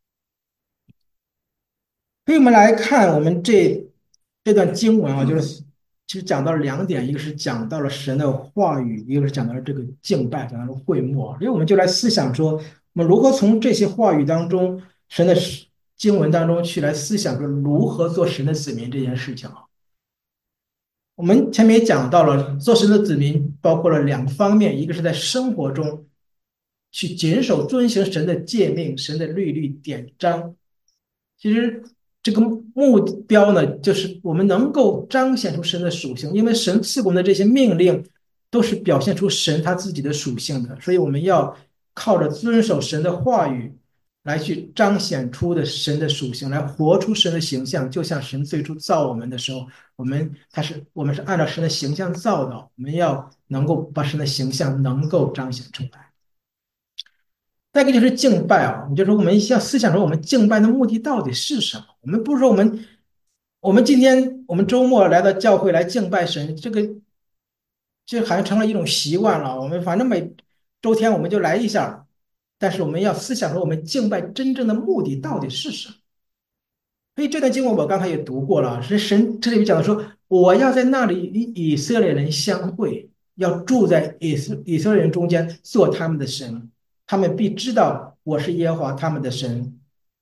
所以我们来看我们这段经文啊，就是其实讲到了两点，一个是讲到了神的话语，一个是讲到了这个敬拜，讲到了会幕啊。所以我们就来思想说，我们如何从这些话语当中、神的经文当中去来思想说如何做神的子民这件事情啊。我们前面也讲到了，做神的子民包括了两个方面，一个是在生活中去谨守遵行神的诫命、神的律例典章，其实这个目标呢，就是我们能够彰显出神的属性，因为神赐给我们的这些命令都是表现出神他自己的属性的，所以我们要靠着遵守神的话语来去彰显出的神的属性，来活出神的形象。就像神最初造我们的时候，我们是按照神的形象造的，我们要能够把神的形象能够彰显出来。再一个就是敬拜啊，你就说我们要思想说我们敬拜的目的到底是什么？我们不是说我们今天我们周末来到教会来敬拜神，这好像成了一种习惯了。我们反正每周天我们就来一下，但是我们要思想说我们敬拜真正的目的到底是什么？所以这段经文我刚才也读过了，是神这里讲的说，我要在那里与以色列人相会，要住在以色列人中间，做他们的神，他们必知道我是耶和华他们的神，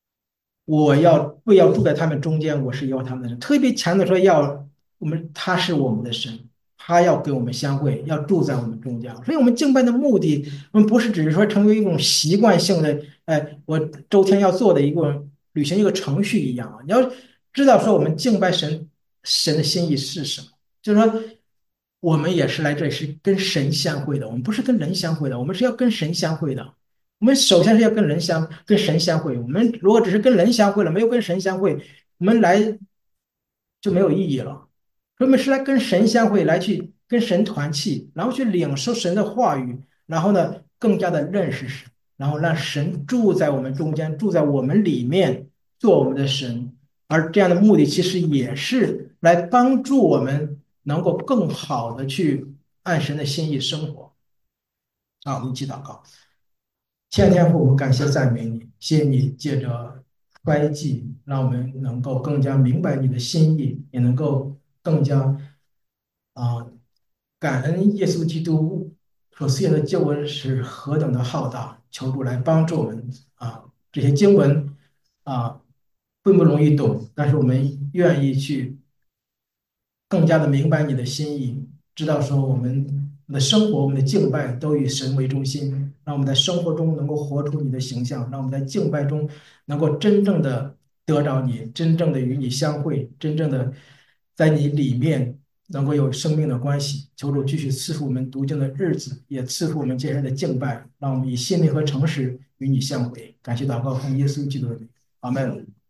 我要住在他们中间，我是耶和华他们的神。特别强调说他是我们的神，他要跟我们相会，要住在我们中间。所以，我们敬拜的目的，我们不是只是说成为一种习惯性的，哎，我周天要做的一个履行一个程序一样啊。你要知道说，我们敬拜神的心意是什么，就是说，我们也是来这里是跟神相会的，我们不是跟人相会的，我们是要跟神相会的。我们首先是要跟神相会。我们如果只是跟人相会了，没有跟神相会，我们来就没有意义了。我们是来跟神相会，来去跟神团契，然后去领受神的话语，然后呢，更加的认识神，然后让神住在我们中间，住在我们里面，做我们的神。而这样的目的，其实也是来帮助我们能够更好的去按神的心意生活。啊，我们一起祷告。天父，我们感谢赞美你，谢谢你借着衰记，让我们能够更加明白你的心意，也能够更加啊感恩耶稣基督所赐的救恩是何等的浩大，求主来帮助我们啊！这些经文啊，并不容易懂，但是我们愿意去更加的明白你的心意，知道说我们的生活、我们的敬拜都以神为中心，让我们在生活中能够活出你的形象，让我们在敬拜中能够真正的得着你，真正的与你相会，真正的在你里面能够有生命的关系。求主继续赐福我们读经的日子，也赐福我们接下来的敬拜，让我们以信灵和诚实与你相会。感谢祷告，奉耶稣基督的名，阿门。